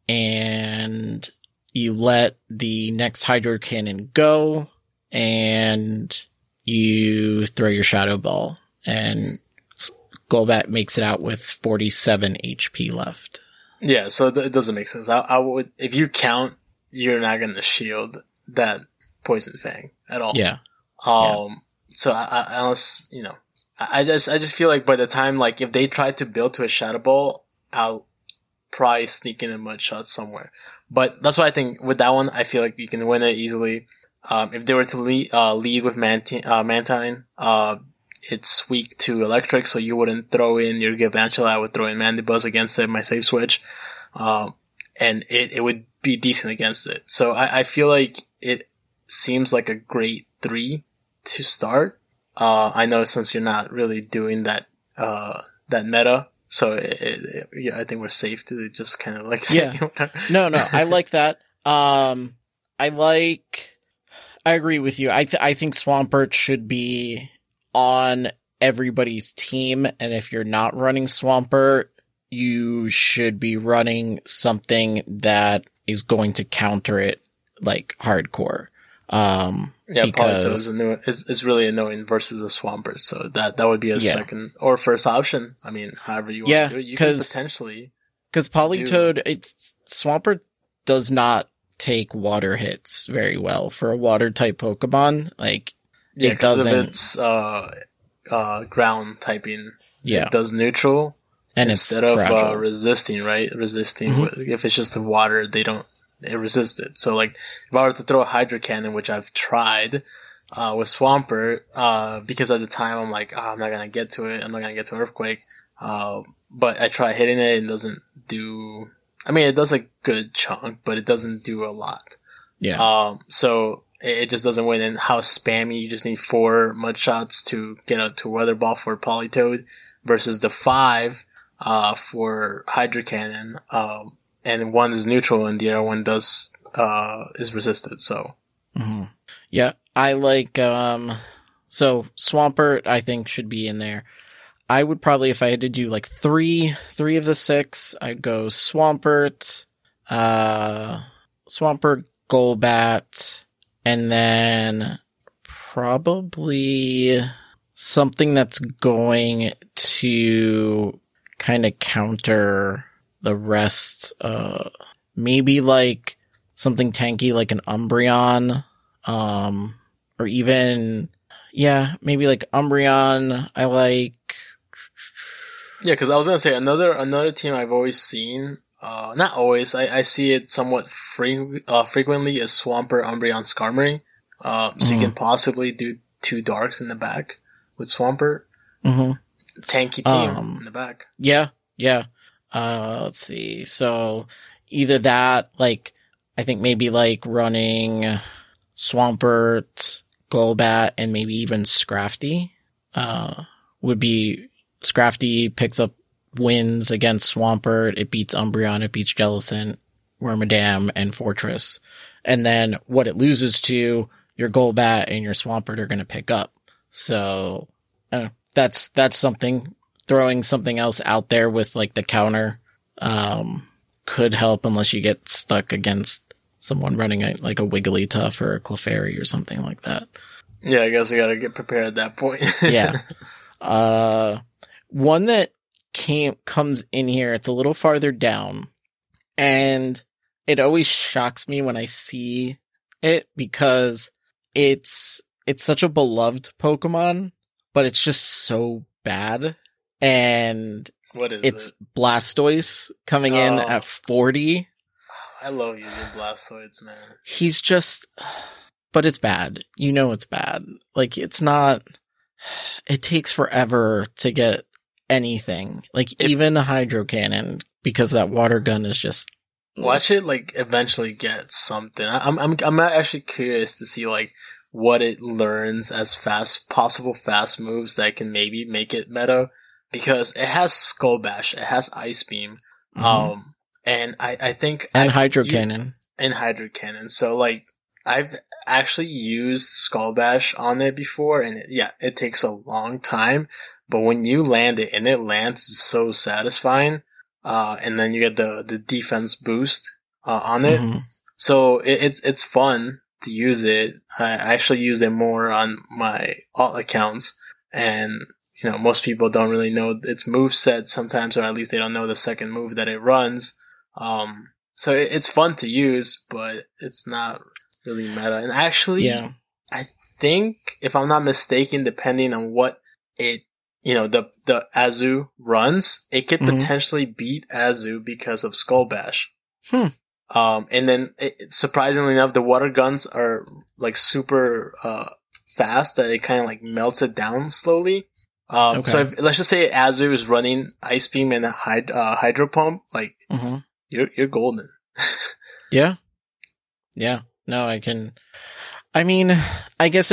And you let the next Hydro Cannon go, and you throw your Shadow Ball. And Golbat makes it out with 47 HP left. Yeah, so it doesn't make sense. I would, if you count, you're not going to shield that Poison Fang at all. Yeah. So unless, I just feel like by the time, like, if they try to build to a Shadow Ball, I'll probably sneak in a Mud Shot somewhere. But that's why I think with that one, I feel like you can win it easily. If they were to lead with Mantine, it's weak to electric, so you wouldn't throw in your Galvantula. I would throw in Mandibuzz against it, my safe switch. And it would be decent against it. So I feel like it seems like a great 3 to start. I know since you're not really doing that meta, so I think we're safe to just kind of like say whatever. No, I like that. I agree with you. I think Swampert should be on everybody's team, and if you're not running Swampert, you should be running something that is going to counter it, like hardcore. Because is really annoying versus a Swampert, so that would be a second or first option. I mean, however you want to do it, you can potentially. Because Politoed, Swampert does not take water hits very well for a water type Pokemon. Like, it doesn't. Of its ground typing. Yeah, it does neutral, and instead of resisting, right? Resisting if it's just the water, it resist it. So like, if I were to throw a Hydro Cannon, which I've tried with Swampert, because at the time I'm like, I'm not gonna get to it. I'm not gonna get to Earthquake. But I try hitting it and it doesn't do. I mean, it does a good chunk, but it doesn't do a lot. Yeah. So it just doesn't win. And how spammy, you just need 4 Mud Shots to get up to Weather Ball for Politoed versus the 5, for Hydro Cannon. And one is neutral and the other one is resisted. So. Yeah. I like, so Swampert, I think, should be in there. I would probably, if I had to do like three of the 6, I'd go Swampert, Golbat, and then probably something that's going to kind of counter the rest. Maybe like something tanky like an Umbreon, or even, maybe like Umbreon. I like. Yeah, because I was gonna say another team I've always seen, not always, I see it somewhat frequently is Swampert, Umbreon, Skarmory. So you can possibly do 2 Darks in the back with Swampert. Tanky team in the back. Yeah. Let's see. So either that, like, I think maybe like running Swampert, Golbat, and maybe even Scrafty. would be Scrafty picks up wins against Swampert. It beats Umbreon. It beats Jellicent, Wormadam, and Fortress. And then what it loses to, your Golbat and your Swampert are going to pick up. So I don't know, that's something. Throwing something else out there with like the counter could help, unless you get stuck against someone running like a Wigglytuff or a Clefairy or something like that. Yeah, I guess I gotta get prepared at that point. Yeah. One that comes in here, it's a little farther down, and it always shocks me when I see it because it's such a beloved Pokemon, but it's just so bad. And what is it's it? Blastoise coming in at 40. I love using Blastoids, man. He's just, but it's bad. You know it's bad. Like, it's not, it takes forever to get anything. Like, even a Hydro Cannon, because that water gun is just... Watch it, like, eventually get something. I'm actually curious to see, like, what it learns as possible fast moves that can maybe make it meta. Because it has Skull Bash, it has Ice Beam, and I think... And Hydro Cannon. And Hydro Cannon. So, like, I've actually used Skull Bash on it before, and it takes a long time, but when you land it, and it lands, it's so satisfying, and then you get the defense boost, on it. Mm-hmm. So, it's fun to use it. I actually use it more on my alt accounts, and... You know, most people don't really know its moveset sometimes, or at least they don't know the second move that it runs. So it's fun to use, but it's not really meta. And actually, I think, if I'm not mistaken, depending on what the Azu runs, it could potentially beat Azu because of Skull Bash. And then, surprisingly enough, the water guns are like super fast that it kind of like melts it down slowly. So let's just say Azu is running Ice Beam and a Hydro Pump, like, you're golden. Yeah. No, I guess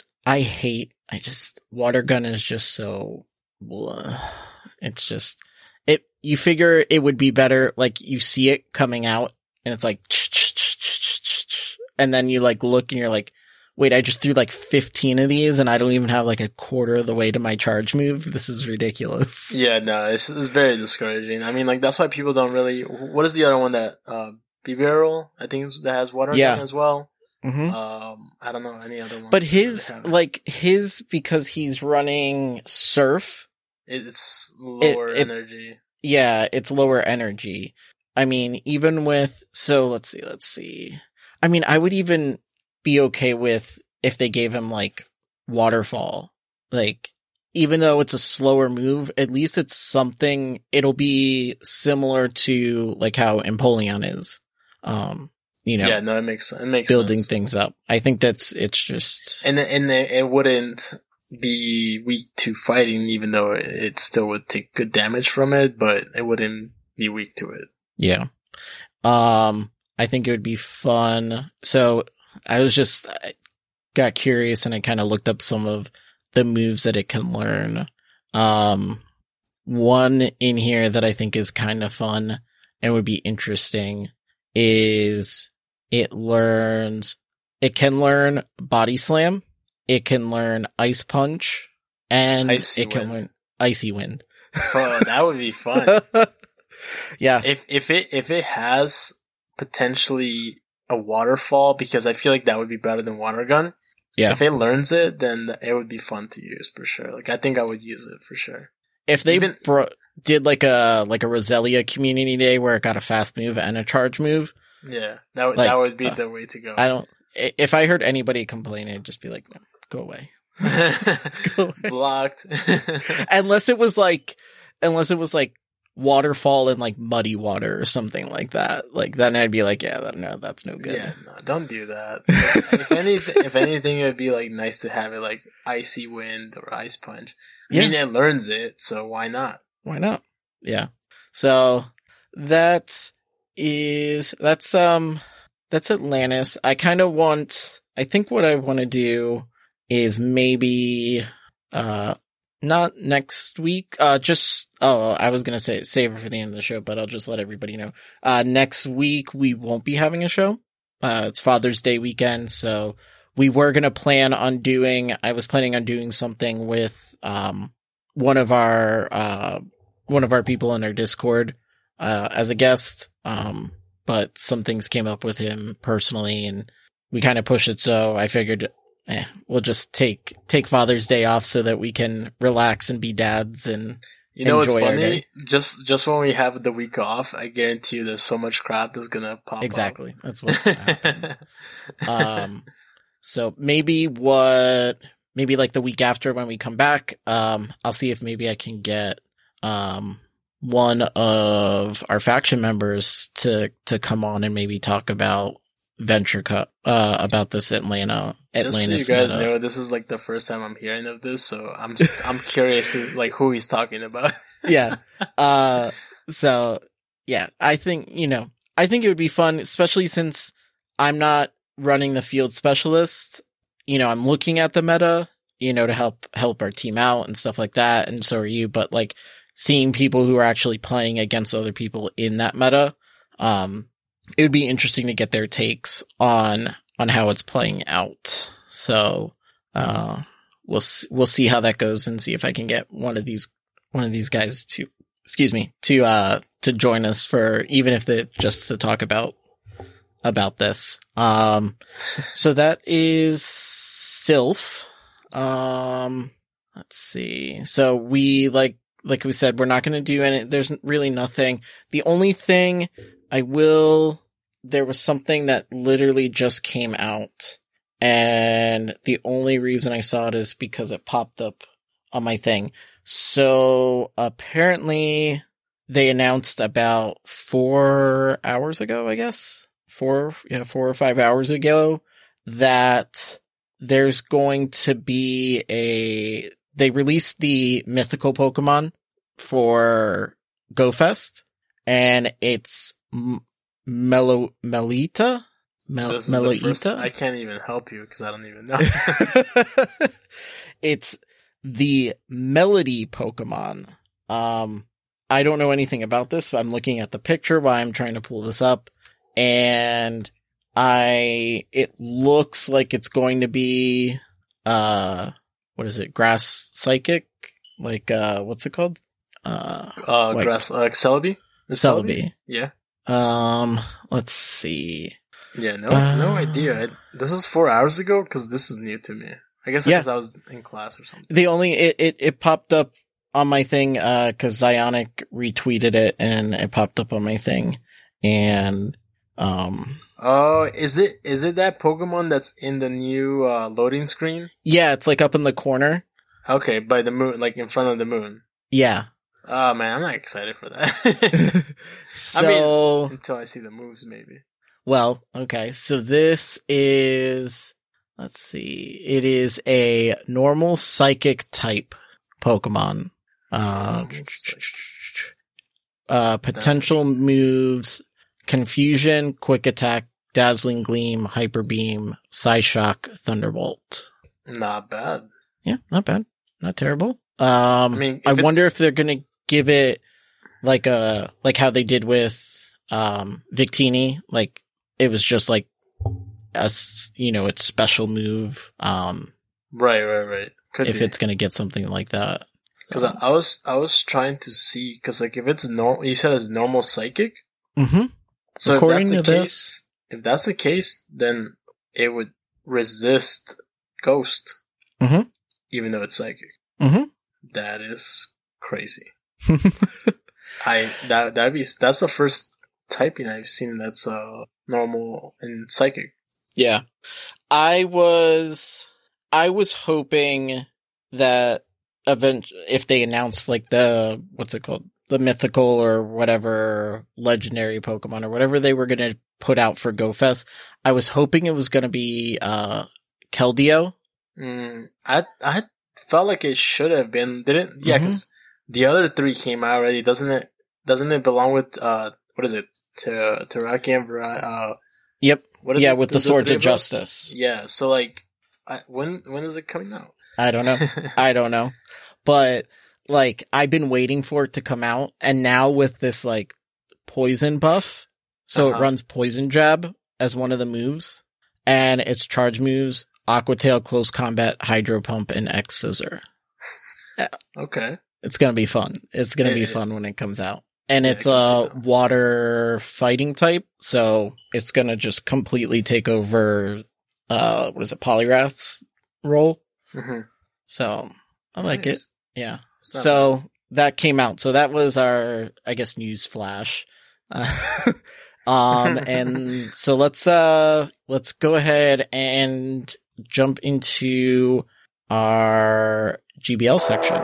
water gun is just so, it's just, you figure it would be better, like, you see it coming out, and it's like, and then you like look and you're like, wait, I just threw like 15 of these and I don't even have like a quarter of the way to my charge move. This is ridiculous. Yeah, no, it's very discouraging. I mean, like, that's why people don't really... What is the other one that... Bibarel, I think, that has water gun as well. Mm-hmm. I don't know any other one. But his, because he's running Surf... It's lower energy. Yeah, it's lower energy. I mean, even with... So, let's see. I mean, I would even... be okay with if they gave him like Waterfall. Like, even though it's a slower move, at least it's something. It'll be similar to like how Empoleon is. Yeah, no, it makes building sense. Things up. I think it's just, and it wouldn't be weak to fighting, even though it still would take good damage from it, but it wouldn't be weak to it. Yeah. I think it would be fun. So I got curious and I kind of looked up some of the moves that it can learn. One in here that I think is kind of fun and would be interesting is it can learn Body Slam, it can learn Ice Punch, and can learn Icy Wind. Oh, that would be fun. Yeah. If it has potentially a Waterfall, because I feel like that would be better than Water Gun. Yeah. If it learns it, then it would be fun to use for sure. Like, I think I would use it for sure. If they did like a Roselia community day where it got a fast move and a charge move. Yeah. That would be the way to go. If I heard anybody complain, I'd just be like, no, go away. Go away. Blocked. Unless it was like Waterfall in like Muddy Water or something like that. Like, then I'd be like, yeah, no, that's no good. Yeah, no, don't do that. If anything, it would be like nice to have it like Icy Wind or Ice Punch. I mean, it learns it, so why not? Why not? Yeah. So that's Atlantis. I think what I want to do is maybe Not next week. I was going to say save it for the end of the show, but I'll just let everybody know. Next week we won't be having a show. It's Father's Day weekend. So we were going to I was planning on doing something with, one of our people in our Discord, as a guest. But some things came up with him personally and we kind of pushed it. So I figured, we'll just take Father's Day off so that we can relax and be dads and you know enjoy what's our funny? day. Just when we have the week off, I guarantee you there's so much crap that's gonna pop Exactly. up. That's what's going to happen. So maybe like the week after when we come back, I'll see if maybe I can get, one of our faction members to come on and maybe talk about Venture Cup, about this Atlantis. Just so you guys know, this is like the first time I'm hearing of this, so I'm curious to, like, who he's talking about. Yeah. So yeah, I think it would be fun, especially since I'm not running the field specialist. I'm looking at the meta, to help our team out and stuff like that. And so are you, but like seeing people who are actually playing against other people in that meta, it would be interesting to get their takes on how it's playing out. So, we'll see how that goes and see if I can get one of these guys to join us for, even if just to talk about this. So that is Sylph. Let's see. So we, like we said, we're not going to do any, there's really nothing. The only thing there was something that literally just came out, and the only reason I saw it is because it popped up on my thing. So apparently they announced about 4 hours ago, I guess, 4 or 5 hours ago, that there's going to be they released the mythical Pokemon for GoFest, and it's Melita? Melita? I can't even help you because I don't even know. It's the Melody Pokemon. I don't know anything about this, but I'm looking at the picture while I'm trying to pull this up, and it looks like it's going to be, what is it? Grass Psychic? Like, what's it called? Grass, Celebi? Celebi. Yeah. Let's see. Yeah, no idea. This was 4 hours ago because this is new to me. I guess because I was in class or something. It popped up on my thing, cause Zionic retweeted it and it popped up on my thing. And, oh, is it that Pokemon that's in the new, loading screen? Yeah, it's like up in the corner. Okay, by the moon, like in front of the moon. Yeah. Oh man, I'm not excited for that. So, until I see the moves, maybe. Well, okay. So this is, let's see, it is a normal psychic type Pokemon. Potential moves: Confusion, Quick Attack, Dazzling Gleam, Hyper Beam, Psyshock, Thunderbolt. Not bad. Yeah, not bad. Not terrible. I wonder if they're gonna give it like how they did with Victini, like it was just like its special move. Right. If it's gonna get something like that. Because I was trying to see, because like if it's normal, you said it's normal psychic. Mm-hmm. So According if that's the case, then it would resist Ghost, even though it's psychic. Mm-hmm. That is crazy. That's the first typing I've seen that's normal and psychic. Yeah, I was hoping that if they announced like the, what's it called, the mythical or whatever legendary Pokemon or whatever they were going to put out for GoFest, I was hoping it was going to be Keldeo. I felt like it should have been, didn't? Yeah, because the other three came out already. Doesn't it belong with what is it? Terrakion, Yep. Yeah, with the Swords of Justice. Yeah. So like, when is it coming out? I don't know. But like I've been waiting for it to come out, and now with this like poison buff, so it runs poison jab as one of the moves, and its charge moves: Aqua Tail, Close Combat, Hydro Pump, and X Scissor. Okay. It's gonna be fun. It's gonna be fun when it comes out. And it's a water fighting type, so it's gonna just completely take over, Poliwrath's role. Mm-hmm. So, I like it. Yeah. So, that came out. So that was our, I guess, news flash. And so let's go ahead and jump into our GBL section.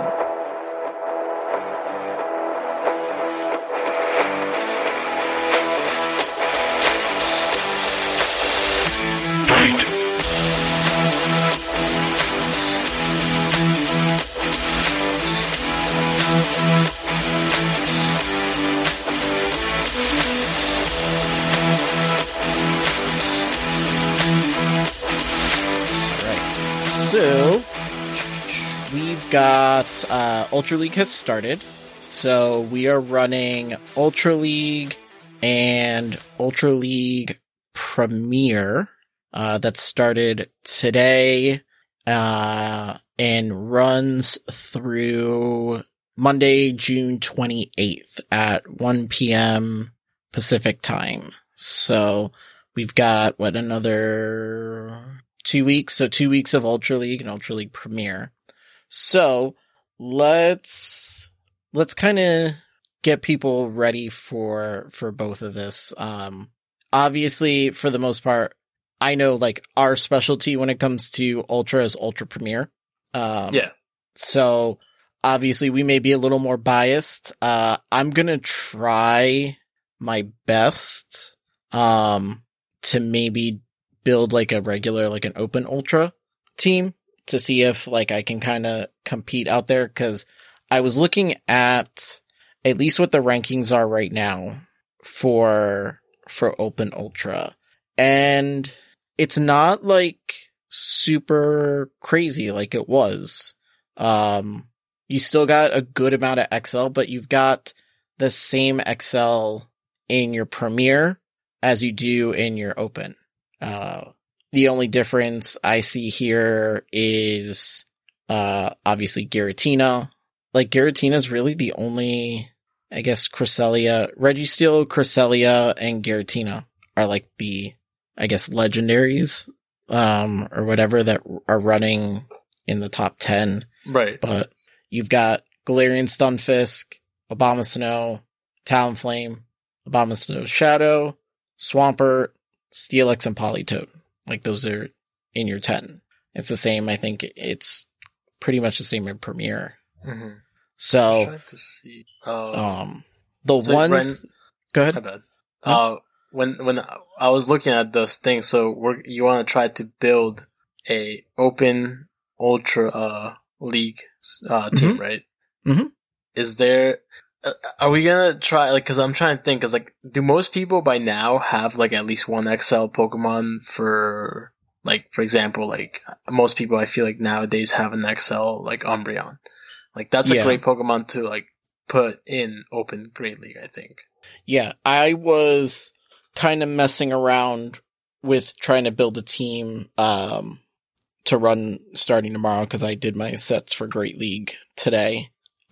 So, we've got, Ultra League has started. So, we are running Ultra League and Ultra League Premier, that started today, and runs through Monday, June 28th at 1 p.m. Pacific time. So, we've got, another 2 weeks? So 2 weeks of Ultra League and Ultra League Premier. So let's kind of get people ready for both of this. Obviously, for the most part, I know like our specialty when it comes to Ultra is Ultra Premier. Yeah. So obviously we may be a little more biased. I'm gonna try my best to maybe build like a regular, like an open ultra team to see if like I can kind of compete out there. Cause I was looking at least what the rankings are right now for open ultra, and it's not like super crazy like it was. You still got a good amount of XL, but you've got the same XL in your Premier as you do in your open. The only difference I see here is, obviously Giratina. Like, Giratina's really the only, I guess, Cresselia, Registeel, Cresselia, and Giratina are like the, I guess, legendaries, or whatever that are running in the top 10. Right. But you've got Galarian Stunfisk, Abomasnow, Talonflame, Abomasnow Shadow, Swampert, Steelix, and Politoed. Like, those are in your 10. It's the same. I think it's pretty much the same in Premier. Mm-hmm. So, I'm trying to see. the so one, Ren, go ahead. My bad. When I was looking at this thing, so you want to try to build a open ultra, league, team, right? Mm-hmm. Is there, are we gonna try, like, cause I'm trying to think, cause like, do most people by now have like at least one XL Pokemon for, like, for example, like, most people I feel like nowadays have an XL, like Umbreon. Like, that's a great Pokemon to like put in open Great League, I think. Yeah, I was kind of messing around with trying to build a team, to run starting tomorrow, cause I did my sets for Great League today.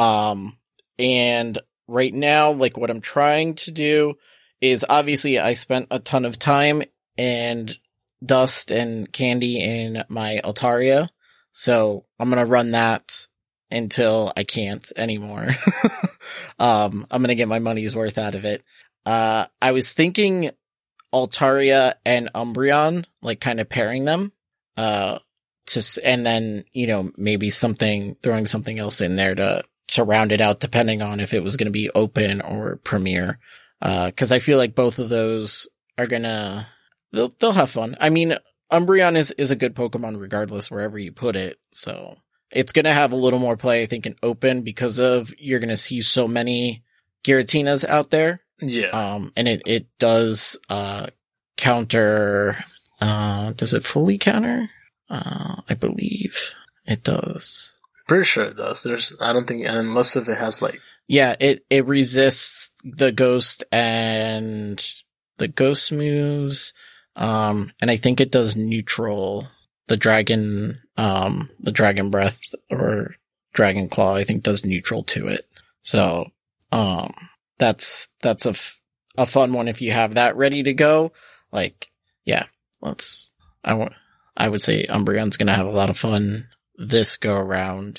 And right now, like, what I'm trying to do is, obviously I spent a ton of time and dust and candy in my Altaria. So I'm going to run that until I can't anymore. I'm going to get my money's worth out of it. I was thinking Altaria and Umbreon, like, kind of pairing them, and then, you know, maybe throwing something else in there to round it out, depending on if it was going to be open or Premier. Cause I feel like both of those are they'll have fun. I mean, Umbreon is a good Pokemon regardless, wherever you put it. So it's going to have a little more play, I think, in open, because you're going to see so many Giratinas out there. Yeah. And it does, counter, does it fully counter? I believe it does. Pretty sure it does. I don't think, unless if it has like. Yeah, it resists the ghost and the ghost moves. And I think it does neutral. The dragon breath or dragon claw, I think does neutral to it. So, that's a fun one if you have that ready to go. Like, yeah, I would say Umbreon's gonna have a lot of fun this go around.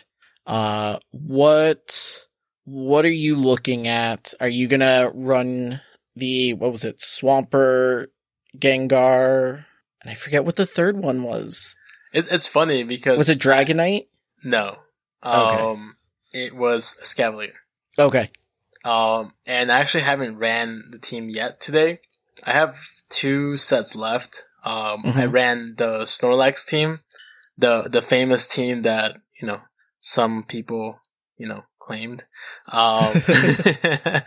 What are you looking at? Are you gonna run what was it? Swampert, Gengar, and I forget what the third one was. It's funny because... Was it Dragonite? No. Okay. It was Escavalier. Okay. And I actually haven't ran the team yet today. I have 2 sets left. I ran the Snorlax team, the famous team that, some people, claimed. But,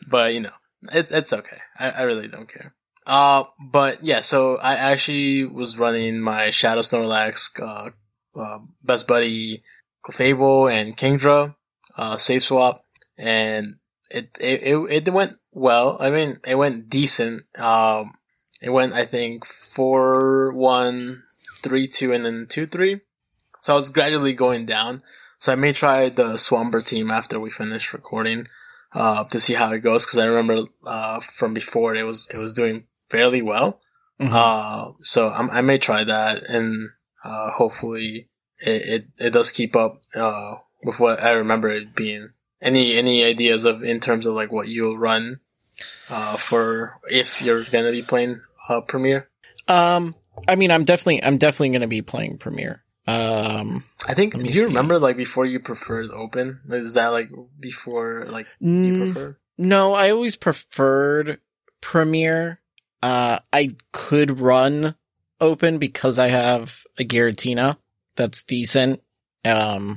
it's okay. I really don't care. But yeah, so I actually was running my Shadow Snorlax, Best Buddy, Clefable, and Kingdra, Safe Swap, and it went well. I mean, it went decent. It went, I think, 4-1, 3-2, and then 2-3. So I was gradually going down. So I may try the Swampert team after we finish recording, to see how it goes. Cause I remember, from before it was doing fairly well. Mm-hmm. So I may try that and, hopefully it does keep up, with what I remember it being. Any ideas in terms of like what you'll run, for if you're going to be playing, Premier? I mean, I'm definitely going to be playing Premier. I think, do you remember like before you preferred Open? Is that like before like you prefer? No, I always preferred Premier. I could run Open because I have a Giratina that's decent. And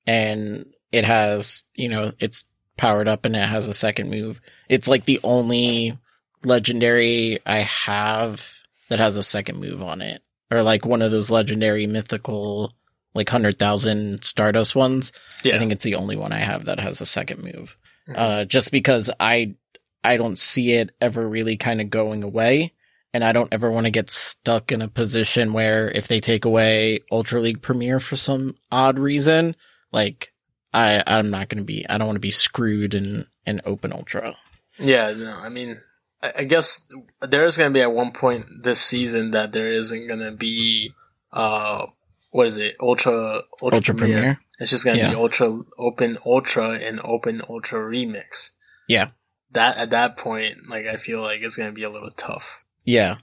it has, it's powered up and it has a second move. It's like the only legendary I have that has a second move on it. Or like one of those legendary mythical, like 100,000 Stardust ones. Yeah. I think it's the only one I have that has a second move. Mm-hmm. Just because I don't see it ever really kind of going away. And I don't ever want to get stuck in a position where if they take away Ultra League Premier for some odd reason, like I don't want to be screwed in Open Ultra. Yeah, no, I mean, I guess there is going to be at one point this season that there isn't going to be, what is it? Ultra Premier. It's just going to be Open Ultra and Open Ultra Remix. Yeah. That, at that point, like, I feel like it's going to be a little tough. Yeah.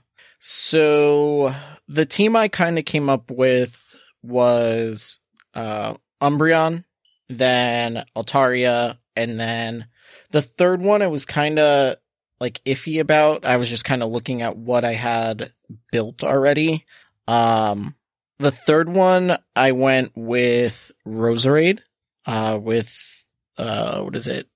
So the team I kind of came up with was, Umbreon, then Altaria, and then the third one I was kind of like iffy about. I was just kind of looking at what I had built already. The third one I went with Roserade, with, what is it?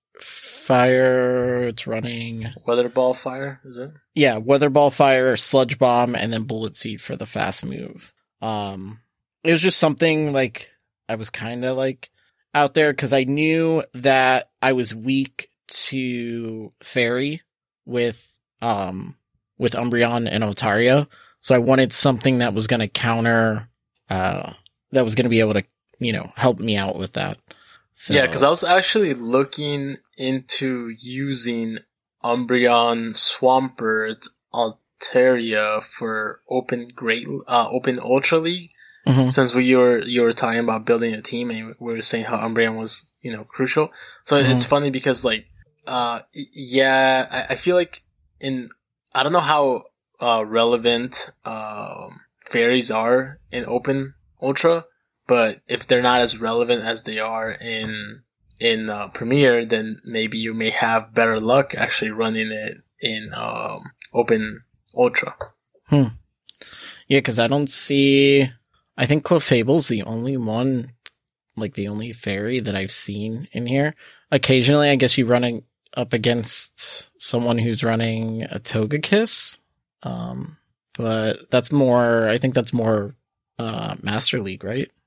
Fire, it's running. Weather Ball Fire, is it? Yeah, Weather Ball Fire, Sludge Bomb, and then Bullet Seed for the fast move. It was just something like I was kind of like out there because I knew that I was weak to Fairy with Umbreon and Altaria. So I wanted something that was going to counter, that was going to be able to, help me out with that. So, yeah, because I was actually looking into using Umbreon, Swampert, Altaria for Open Ultra League. Mm-hmm. Since you were talking about building a team and we were saying how Umbreon was, crucial. So it's funny because like, I feel like I don't know how, relevant, fairies are in Open Ultra, but if they're not as relevant as they are in Premier, then maybe you may have better luck actually running it in, Open Ultra. Yeah, cause I don't see, I think Clefable's the only one, like the only fairy that I've seen in here. Occasionally, I guess you're running up against someone who's running a Togekiss. But I think that's more Master League, right?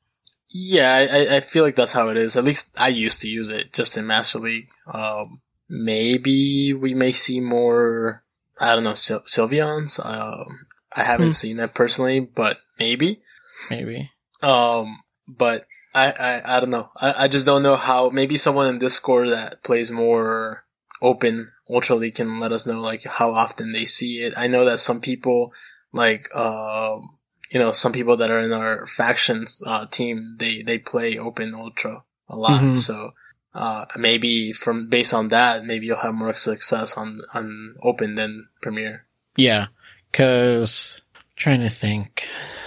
Yeah, I feel like that's how it is. At least I used to use it just in Master League. Maybe we may see more, I don't know, Sylveons. I haven't seen that personally, but maybe. Maybe. But I don't know. I just don't know how, maybe someone in Discord that plays more open Ultra League can let us know, like, how often they see it. I know that some people, like, some people that are in our factions, team, they play open Ultra a lot. Mm-hmm. So, maybe based on that, maybe you'll have more success on open than Premier. Yeah. 'Cause trying to think.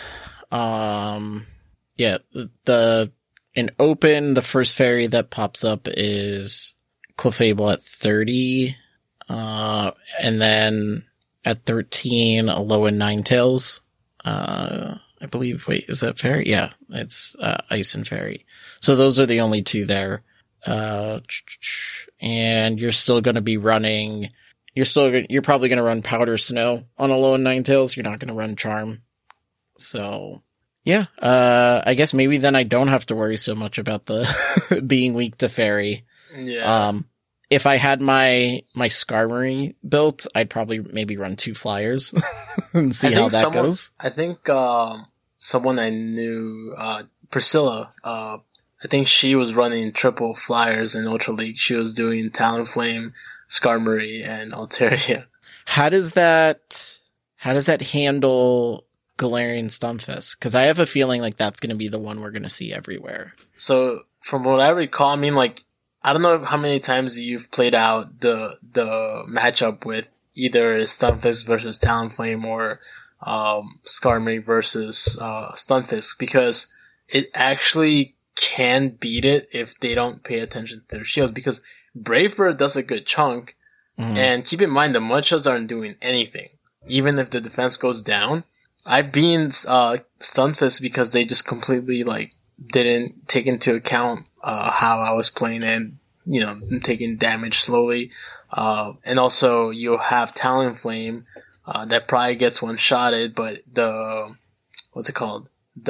Yeah, in open, the first fairy that pops up is Clefable at 30, and then at 13, Alolan Ninetales. I believe, wait, is that fairy? Yeah, it's, Ice and Fairy. So those are the only two there. And you're still gonna be running, you're probably gonna run Powder Snow on Alolan Ninetales. You're not gonna run Charm. So, yeah, I guess maybe then I don't have to worry so much about the being weak to Fairy. Yeah. If I had my Skarmory built, I'd probably maybe run 2 Flyers and see how that goes. I think, someone I knew, Priscilla, I think she was running triple Flyers in Ultra League. She was doing Talonflame, Skarmory, and Altaria. How does that handle Galarian Stunfisk? Because I have a feeling like that's going to be the one we're going to see everywhere. So from what I recall, I mean, like, I don't know how many times you've played out the matchup with either Stunfisk versus Talonflame or Skarmory versus Stunfisk, because it actually can beat it if they don't pay attention to their shields, because Brave Bird does a good chunk, and keep in mind the Mudshells aren't doing anything. Even if the defense goes down, I've been Stunfisk because they just completely, like, didn't take into account how I was playing and, taking damage slowly. And also you'll have Talonflame that probably gets one-shotted, but what's it called?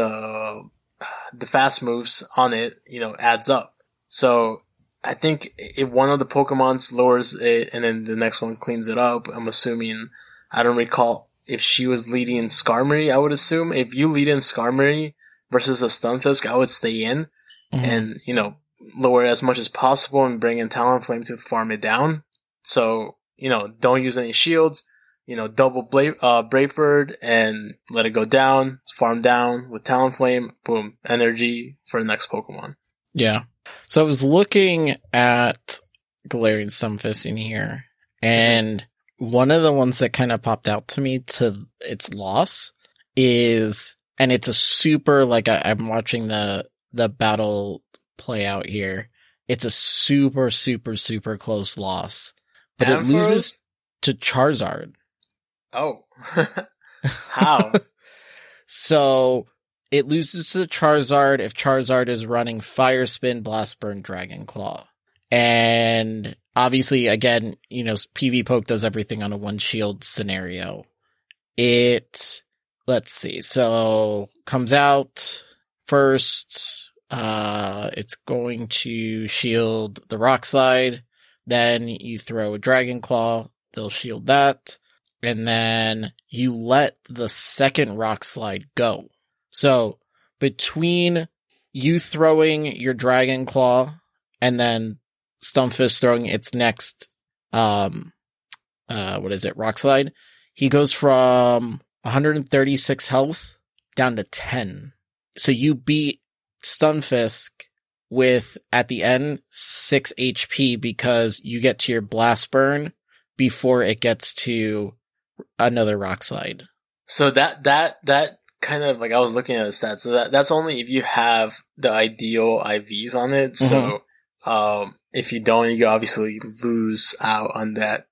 The fast moves on it, adds up. So I think if one of the Pokemons lowers it and then the next one cleans it up, I'm assuming, I don't recall if she was leading Skarmory, I would assume. If you lead in Skarmory versus a Stunfisk, I would stay in and, lower it as much as possible and bring in Talonflame to farm it down. So, don't use any shields, double Brave Bird and let it go down, farm down with Talonflame, boom, energy for the next Pokemon. Yeah. So I was looking at Galarian Stunfisk in here, and one of the ones that kind of popped out to me to its loss is, and it's a super, like, I'm watching the battle play out here. It's a super, super, super close loss, but it loses to Charizard. Oh, how? So it loses to Charizard if Charizard is running Fire Spin, Blast Burn, Dragon Claw. And obviously, again, PvPoke does everything on a one shield scenario. Let's see. So comes out first. It's going to shield the Rock Slide. Then you throw a Dragon Claw. They'll shield that. And then you let the second Rock Slide go. So between you throwing your Dragon Claw and then Stunfisk throwing its next, Rock Slide, he goes from 136 health down to 10. So you beat Stunfisk with, at the end, 6 HP because you get to your Blast Burn before it gets to another Rock Slide. So that kind of, like, I was looking at the stats. So that's only if you have the ideal IVs on it. So, if you don't, you obviously lose out on that,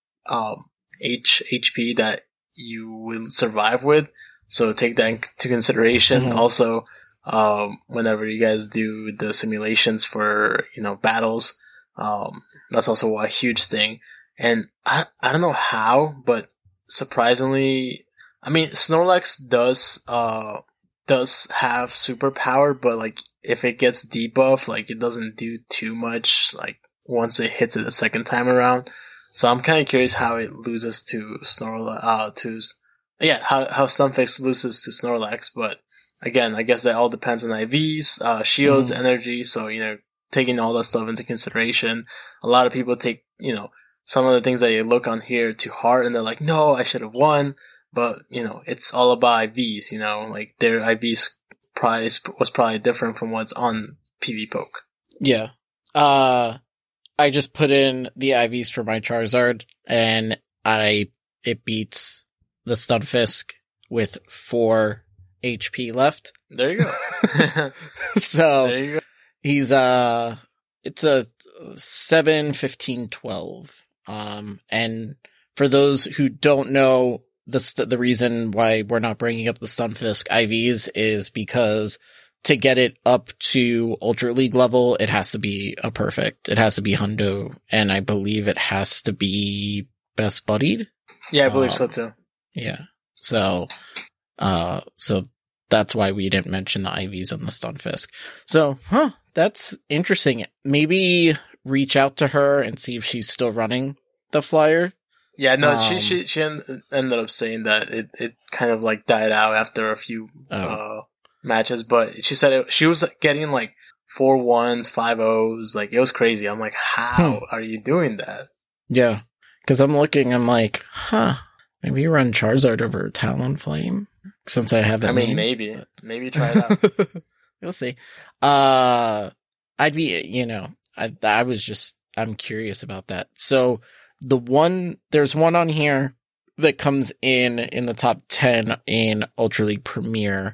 HP that you will survive with. So take that into consideration. Also, whenever you guys do the simulations for, battles, that's also a huge thing. And I don't know how, but surprisingly, I mean, Snorlax does, does have superpower, but like if it gets debuff, like it doesn't do too much. Like once it hits it the second time around. So I'm kind of curious how it loses to Snorlax. How Stunfisk loses to Snorlax. But again, I guess that all depends on IVs, shields, energy. So taking all that stuff into consideration, a lot of people take some of the things that they look on here to heart, and they're like, no, I should have won. But, it's all about IVs, like their IVs price was probably different from what's on PvPoke. Yeah. I just put in the IVs for my Charizard, and it beats the Stunfisk with 4 HP left. There you go. So, there you go. He's, it's a 7, 15, 12. And for those who don't know, the reason why we're not bringing up the Stunfisk IVs is because to get it up to Ultra League level, it has to be a perfect. It has to be Hundo, and I believe it has to be Best Buddied. Yeah, I believe so too. Yeah. So that's why we didn't mention the IVs on the Stunfisk. So, that's interesting. Maybe reach out to her and see if she's still running the flyer. Yeah, no, she ended up saying that it kind of like died out after a few matches, but she said she was getting like 4 1s, 5 0s, like it was crazy. I'm like, how are you doing that? Yeah, because I'm like, maybe run Charizard over Talonflame since I haven't. I mean, maybe try it out. We'll see. I'd be, I'm curious about that. So there's one on here that comes in the top 10 in Ultra League Premier,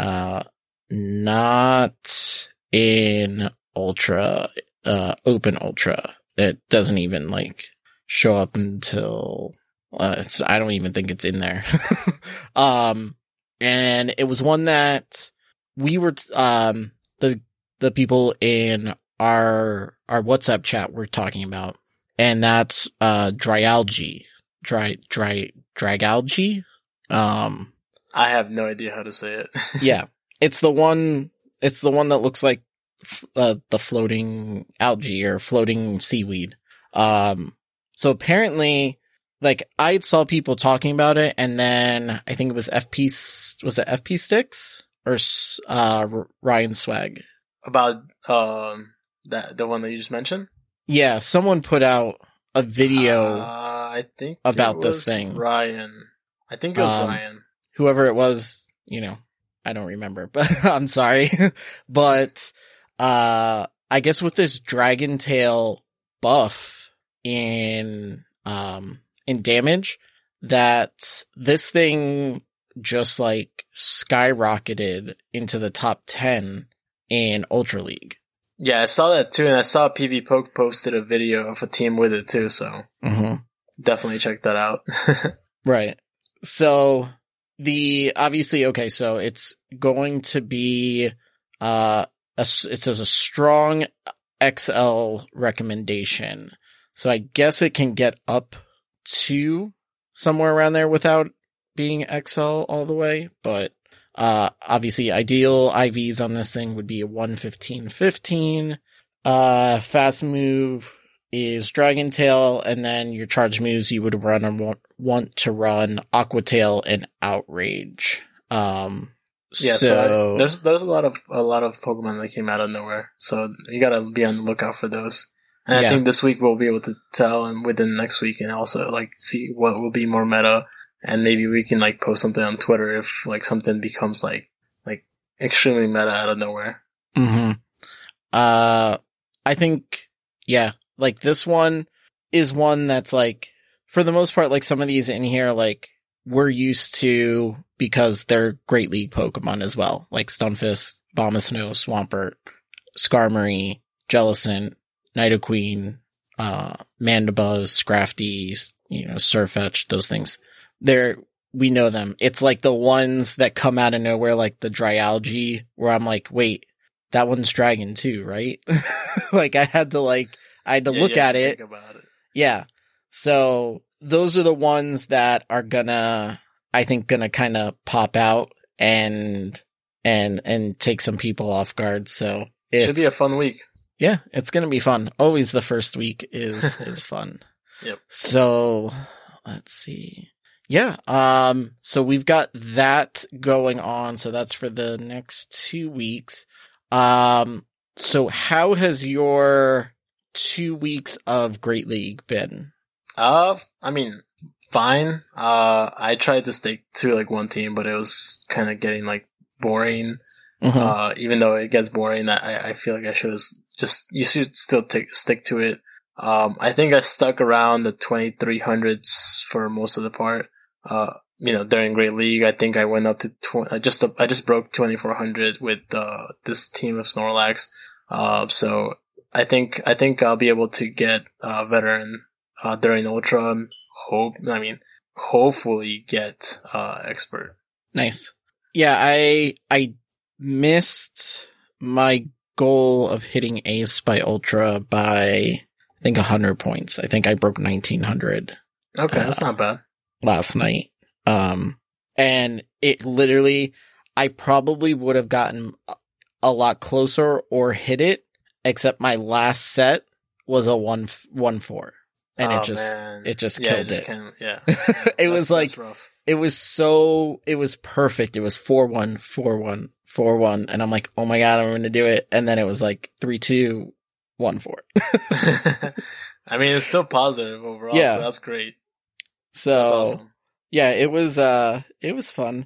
not in Ultra, Open Ultra. It doesn't even like show up until, I don't even think it's in there. And it was one that we were, the people in our WhatsApp chat were talking about, and that's Dragalge. Dragalge? I have no idea how to say it. Yeah. It's the one that looks like the floating algae or floating seaweed. So apparently, like, I saw people talking about it, and then I think it was FP Sticks or Ryan Swag? About the one that you just mentioned? Yeah, someone put out a video I think about this thing. Ryan. I think it was Ryan. Whoever it was, I don't remember, but I'm sorry. But I guess with this Dragon Tail buff in damage, that this thing just like skyrocketed into the top 10 in Ultra League. Yeah, I saw that too, and I saw PvPoke posted a video of a team with it too, so definitely check that out. Right. So so it's going to be it says a strong XL recommendation. So I guess it can get up to somewhere around there without being XL all the way, but obviously ideal IVs on this thing would be a 115-15. Fast move is Dragon Tail, and then your charge moves you would want to run Aqua Tail and Outrage. So there's a lot of Pokemon that came out of nowhere, so you gotta be on the lookout for those. And I think this week we'll be able to tell, and within next week, and also like see what will be more meta. And maybe we can like post something on Twitter if like something becomes like extremely meta out of nowhere. I think, like this one is one that's like, for the most part, like some of these in here, like we're used to because they're Great League Pokemon as well. Like Stunfisk, Abomasnow, Swampert, Skarmory, Jellicent, Nidoqueen, Mandibuzz, Scrafty, Sirfetch'd, those things. We know them. It's like the ones that come out of nowhere, like the Dragalge, where I'm like, wait, that one's Dragon too, right? Like I had to look at it. Think about it. Yeah. So those are the ones that are gonna kind of pop out, and and take some people off guard. So Should be a fun week. Yeah, it's going to be fun. Always the first week is fun. Yep. So let's see. Yeah. So we've got that going on. So that's for the next 2 weeks. So how has your 2 weeks of Great League been? I mean, fine. I tried to stick to like one team, but it was kind of getting like boring. Mm-hmm. Even though it gets boring, I feel like I should you should still stick to it. I think I stuck around the 2300s for most of the part. During Great League, I think I went up to I just broke 2400 with, this team of Snorlax. So I think I'll be able to get, veteran, during Ultra and hopefully get, expert. Nice. Yeah, I missed my goal of hitting Ace by Ultra by, I think, 100 points. I think I broke 1900. Okay, that's not bad. Last night. And it literally, I probably would have gotten a lot closer or hit it, except my last set was a 1-4. And it just killed it. It was like, rough. it was perfect. It was 4-1, 4-1, 4-1. And I'm like, oh my God, I'm going to do it. And then it was like 3-2, 1-4. I mean, it's still positive overall. Yeah. So that's great. So, that's awesome. Yeah, it was fun.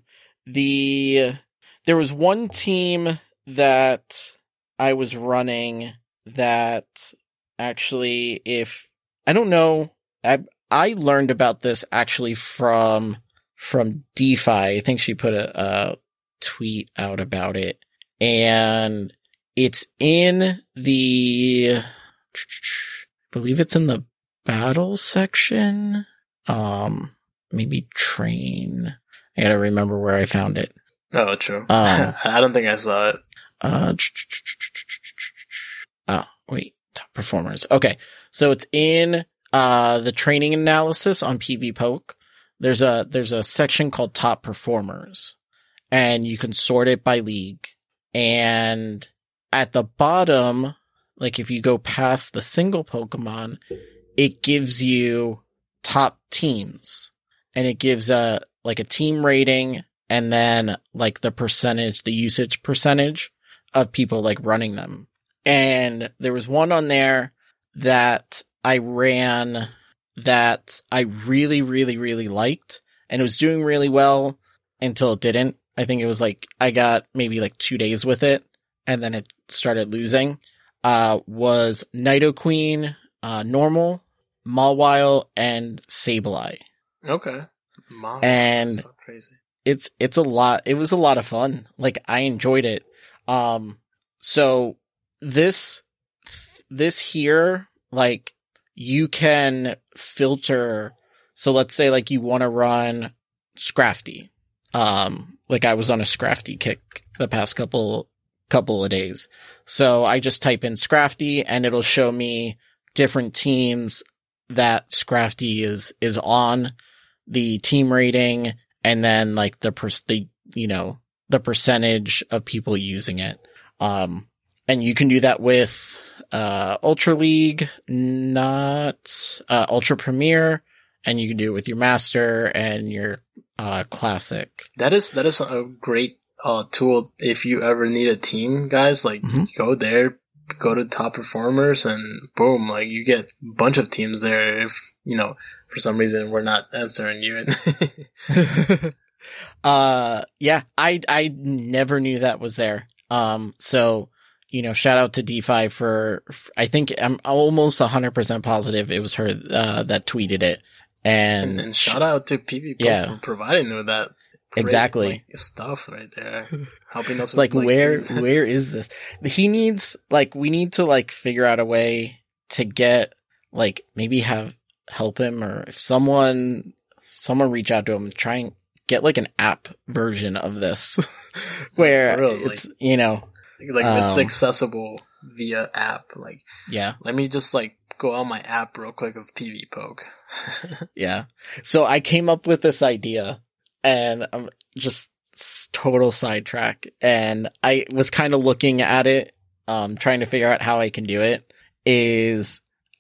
There was one team that I was running that actually, I don't know, I learned about this actually from DeFi. I think she put a tweet out about it, and it's in I believe it's in the battle section. Maybe train. I gotta remember where I found it. Oh, true. I don't think I saw it. Oh, wait. Top performers. Okay. So it's in, the training analysis on PvPoke. There's a section called top performers, and you can sort it by league. And at the bottom, like if you go past the single Pokemon, it gives you top teams. And it gives a team rating, and then like the usage percentage of people like running them. And there was one on there that I ran that I really, really, really liked, and it was doing really well until it didn't. I think it was like, I got maybe like 2 days with it, and then it started losing. Was Nidoqueen, normal, Mawile, and Sableye. Okay. And so crazy. It's a lot. It was a lot of fun. Like, I enjoyed it. So this here, like, you can filter. So let's say like you want to run Scrafty. Like I was on a Scrafty kick the past couple of days. So I just type in Scrafty, and it'll show me different teams that Scrafty is on, the team rating, and then like the percentage of people using it. And you can do that with Ultra League, not Ultra Premier, and you can do it with your Master and your Classic. That is a great tool if you ever need a team, guys. Like, go there, go to top performers, and boom, like you get a bunch of teams there. If for some reason we're not answering you. Yeah, I never knew that was there. So shout out to DeFi for I think I'm almost 100% positive it was her that tweeted it, and shout out to PvPoke for providing with that. Great, exactly. Stuff right there, helping us. Like, with, where is this? We need to figure out a way to get maybe help him, or if someone reach out to him and try and get an app version of this where it's it's accessible via app. Let me just go on my app real quick of PvPoke. Yeah. So I came up with this idea, and I'm just total sidetrack. And I was kind of looking at it, trying to figure out how I can do it, is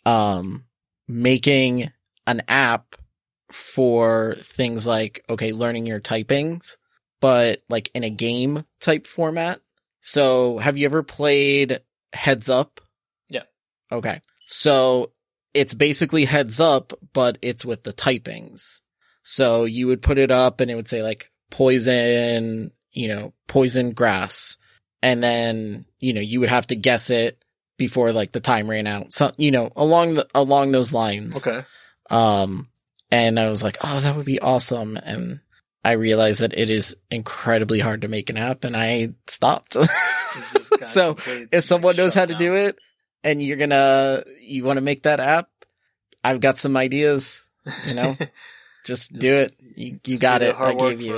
making an app for things like, okay, learning your typings, but like in a game type format. So have you ever played Heads Up? Yeah. Okay. So it's basically Heads Up, but it's with the typings. So you would put it up and it would say like poison, poison grass. And then, you would have to guess it before like the time ran out. So, along those lines. Okay. And I was like, oh, that would be awesome. And I realized that it is incredibly hard to make an app, and I stopped. So if someone knows how to do it and you want to make that app, I've got some ideas, just do it. You got it. I gave you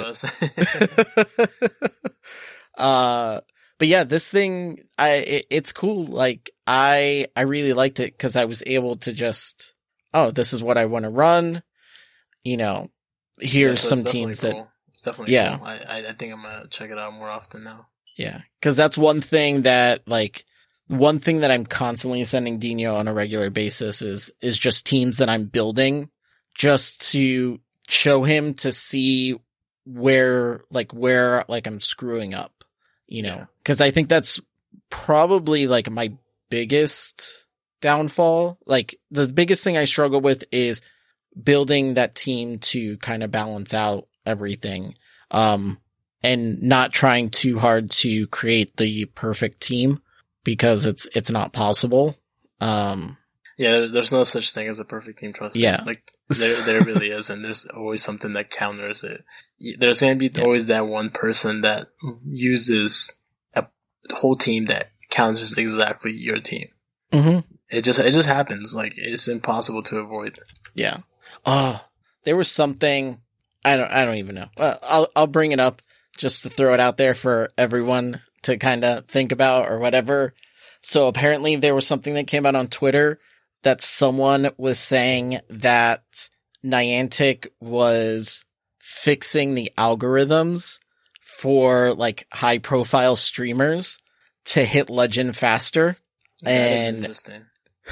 it. But yeah, this thing, it's cool. Like I really liked it because I was able to just, this is what I want to run. Here's some teams cool. that it's definitely cool. I think I'm gonna check it out more often now. Yeah, because that's one thing that I'm constantly sending Dino on a regular basis is just teams that I'm building just to show him to see where I'm screwing up, because I think that's probably like my biggest downfall. Like the biggest thing I struggle with is building that team to kind of balance out everything, and not trying too hard to create the perfect team because it's not possible. There's no such thing as a perfect team, trust me. Yeah. Like there really is, and there's always something that counters it. There's gonna be always that one person that uses a whole team that counters exactly your team. Mm-hmm. It just happens. Like it's impossible to avoid. Yeah. There was something I don't even know. I'll bring it up just to throw it out there for everyone to kind of think about or whatever. So apparently there was something that came out on Twitter that someone was saying that Niantic was fixing the algorithms for like high profile streamers to hit Legend faster. That is interesting.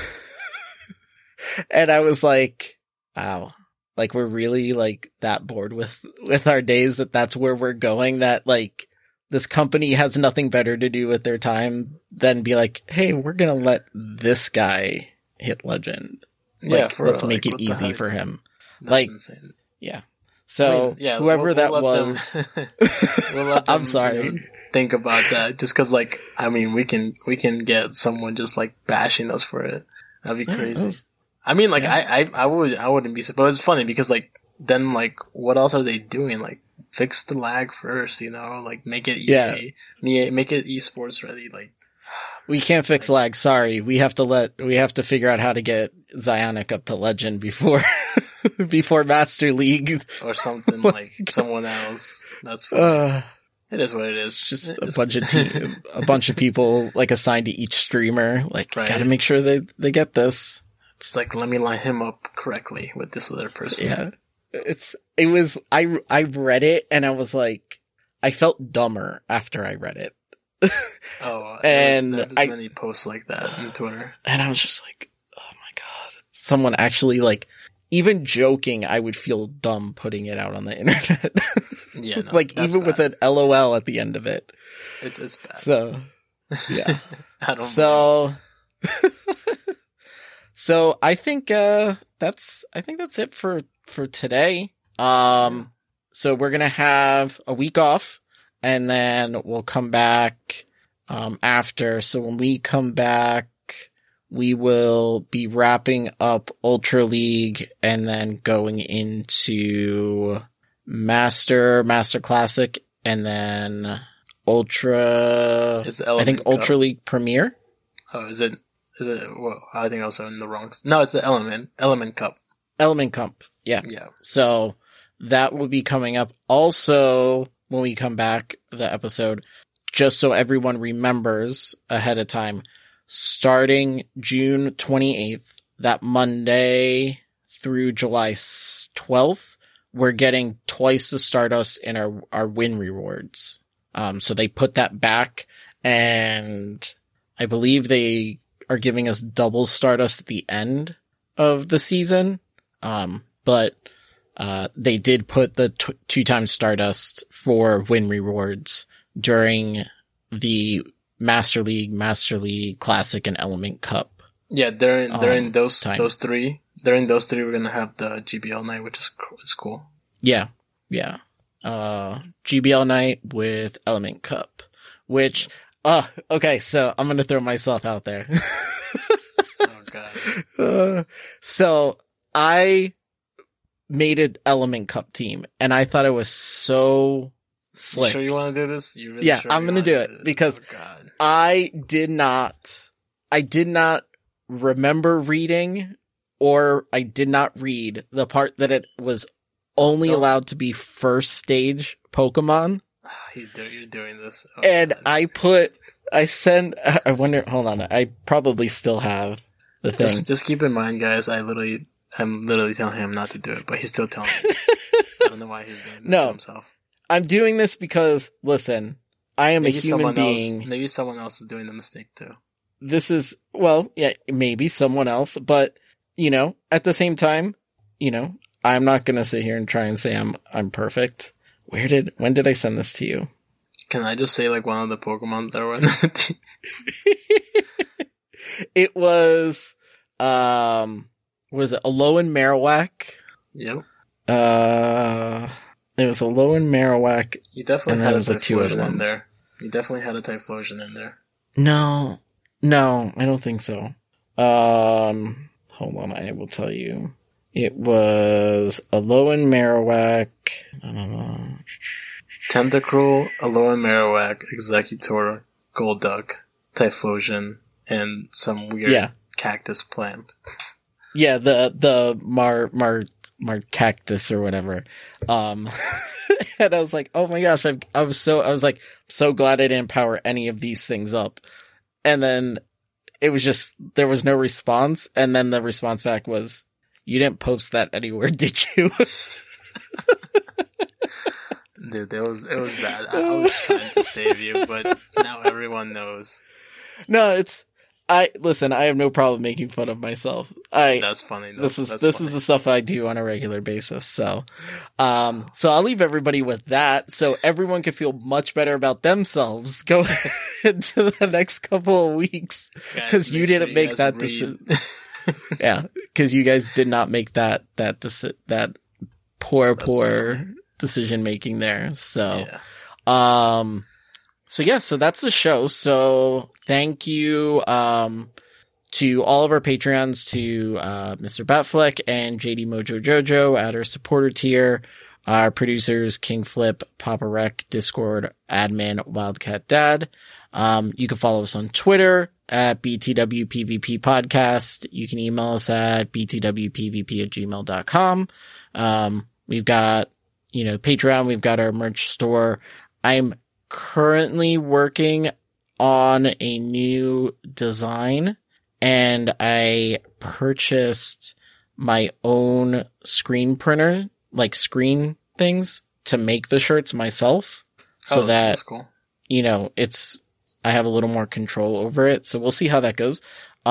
And I was like, wow, like we're really like that bored with our days that's where we're going, that like this company has nothing better to do with their time than be like, hey, we're going to let this guy hit Legend. Like, let's make it easy for him. That's insane. Yeah. So whoever that was, we'll let them, I'm sorry. Think about that just cause like, I mean, we can get someone just like bashing us for it. That'd be crazy. I mean, like, I wouldn't be surprised. It's funny because, like, then, like, what else are they doing? Like, fix the lag first, like, make it make it esports ready. Like, we can't fix lag. Sorry. We have to figure out how to get Zionic up to Legend before Master League. Or something like someone else. That's funny. It is what it is. Just a bunch of people, like, assigned to each streamer. Like, gotta make sure they get this. It's like, let me line him up correctly with this other person. Yeah. I read it and I was like, I felt dumber after I read it. And there's many posts like that on Twitter. And I was just like, oh my God. Someone actually, like, even joking, I would feel dumb putting it out on the internet. Yeah. No, like, even bad. With an LOL at the end of it. It's bad. So, yeah. So I think that's it for today. So we're gonna have a week off, and then we'll come back after. So when we come back, we will be wrapping up Ultra League and then going into Master Classic, and then Ultra. I think Ultra League Premier. Oh, is it? Well, I think I was in the wrong. No, it's the Element Cup. Element Cup. Yeah. Yeah. So that will be coming up. Also, when we come back, the episode, just so everyone remembers ahead of time, starting June 28th, that Monday through July 12th, we're getting twice the Stardust in our win rewards. So they put that back, and I believe they are giving us double Stardust at the end of the season. But they did put the 2 times Stardust for win rewards during the Master League Classic, and Element Cup. Yeah, during those 3. During those 3, we're gonna have the GBL night, which is cool. Yeah. GBL night with Element Cup, which, okay, so I'm gonna throw myself out there. Oh god. So I made an Element Cup team, and I thought it was so slick. You sure you want to do this? You really yeah, sure I'm gonna do it because I did not remember reading, or I did not read the part that it was only allowed to be first stage Pokemon. You're doing this. Oh, and God. I wonder, hold on, I probably still have the thing. Just keep in mind, guys, I'm literally telling him not to do it, but he's still telling me. I don't know why he's doing this to himself. I'm doing this because, listen, I am maybe a human being. Maybe someone else is doing the mistake too. This is, well, yeah, maybe someone else, but, at the same time, I'm not going to sit here and try and say I'm perfect. When did I send this to you? Can I just say like one of the Pokemon that were in the team? It was it Alolan Marowak? Yep. It was Alolan Marowak. You definitely had a Typhlosion in there. You definitely had a Typhlosion in there. No, I don't think so. Hold on, I will tell you. It was Alolan Marowak. Tentacruel, Alolan Marowak, Executor, Golduck, Typhlosion, and some weird cactus plant. Yeah, the Mar cactus or whatever. And I was like, oh my gosh, I was so glad I didn't power any of these things up. And then it was just, there was no response. And then the response back was, you didn't post that anywhere, did you? Dude, it was bad. I was trying to save you, but now everyone knows. No, I have no problem making fun of myself. That's funny. This is the stuff I do on a regular basis. So I'll leave everybody with that, so everyone can feel much better about themselves going into the next couple of weeks, because you didn't make that decision. Yeah, because you guys did not make that poor decision making there. So, yeah. So that's the show. So thank you, to all of our Patreons, to, Mr. Batfleck and JD Mojo Jojo at our supporter tier, our producers, King Flip, Papa Rec, Discord, admin, Wildcat Dad. You can follow us on Twitter at BTWPVP podcast. You can email us at btwpvp@gmail.com. We've got, Patreon, we've got our merch store. I'm currently working on a new design, and I purchased my own screen printer, like screen things, to make the shirts myself, so that's cool. I have a little more control over it. So we'll see how that goes.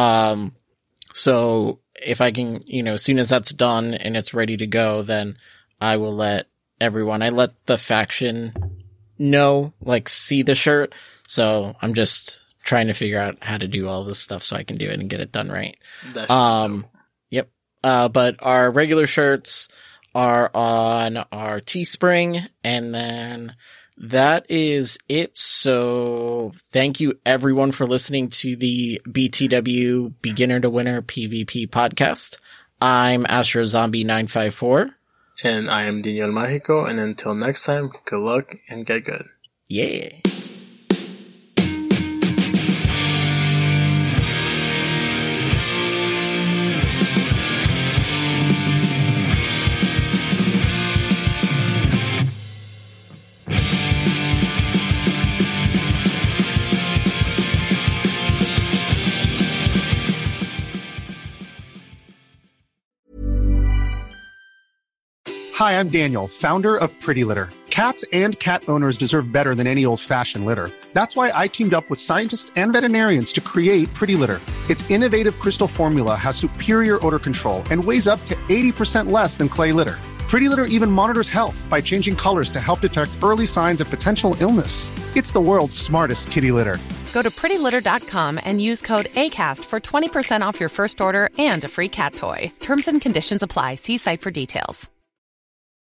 So if I can, as soon as that's done and it's ready to go, then I will let everyone, I let the faction know, see the shirt. So I'm just trying to figure out how to do all this stuff so I can do it and get it done right. Yep. But our regular shirts are on our Teespring, and then that is it. So thank you everyone for listening to the BTW Beginner to Winner PvP podcast. I'm Astro Zombie 954. And I am Dino El Mágico. And until next time, good luck and get good. Yeah. Hi, I'm Daniel, founder of Pretty Litter. Cats and cat owners deserve better than any old-fashioned litter. That's why I teamed up with scientists and veterinarians to create Pretty Litter. Its innovative crystal formula has superior odor control and weighs up to 80% less than clay litter. Pretty Litter even monitors health by changing colors to help detect early signs of potential illness. It's the world's smartest kitty litter. Go to prettylitter.com and use code ACAST for 20% off your first order and a free cat toy. Terms and conditions apply. See site for details.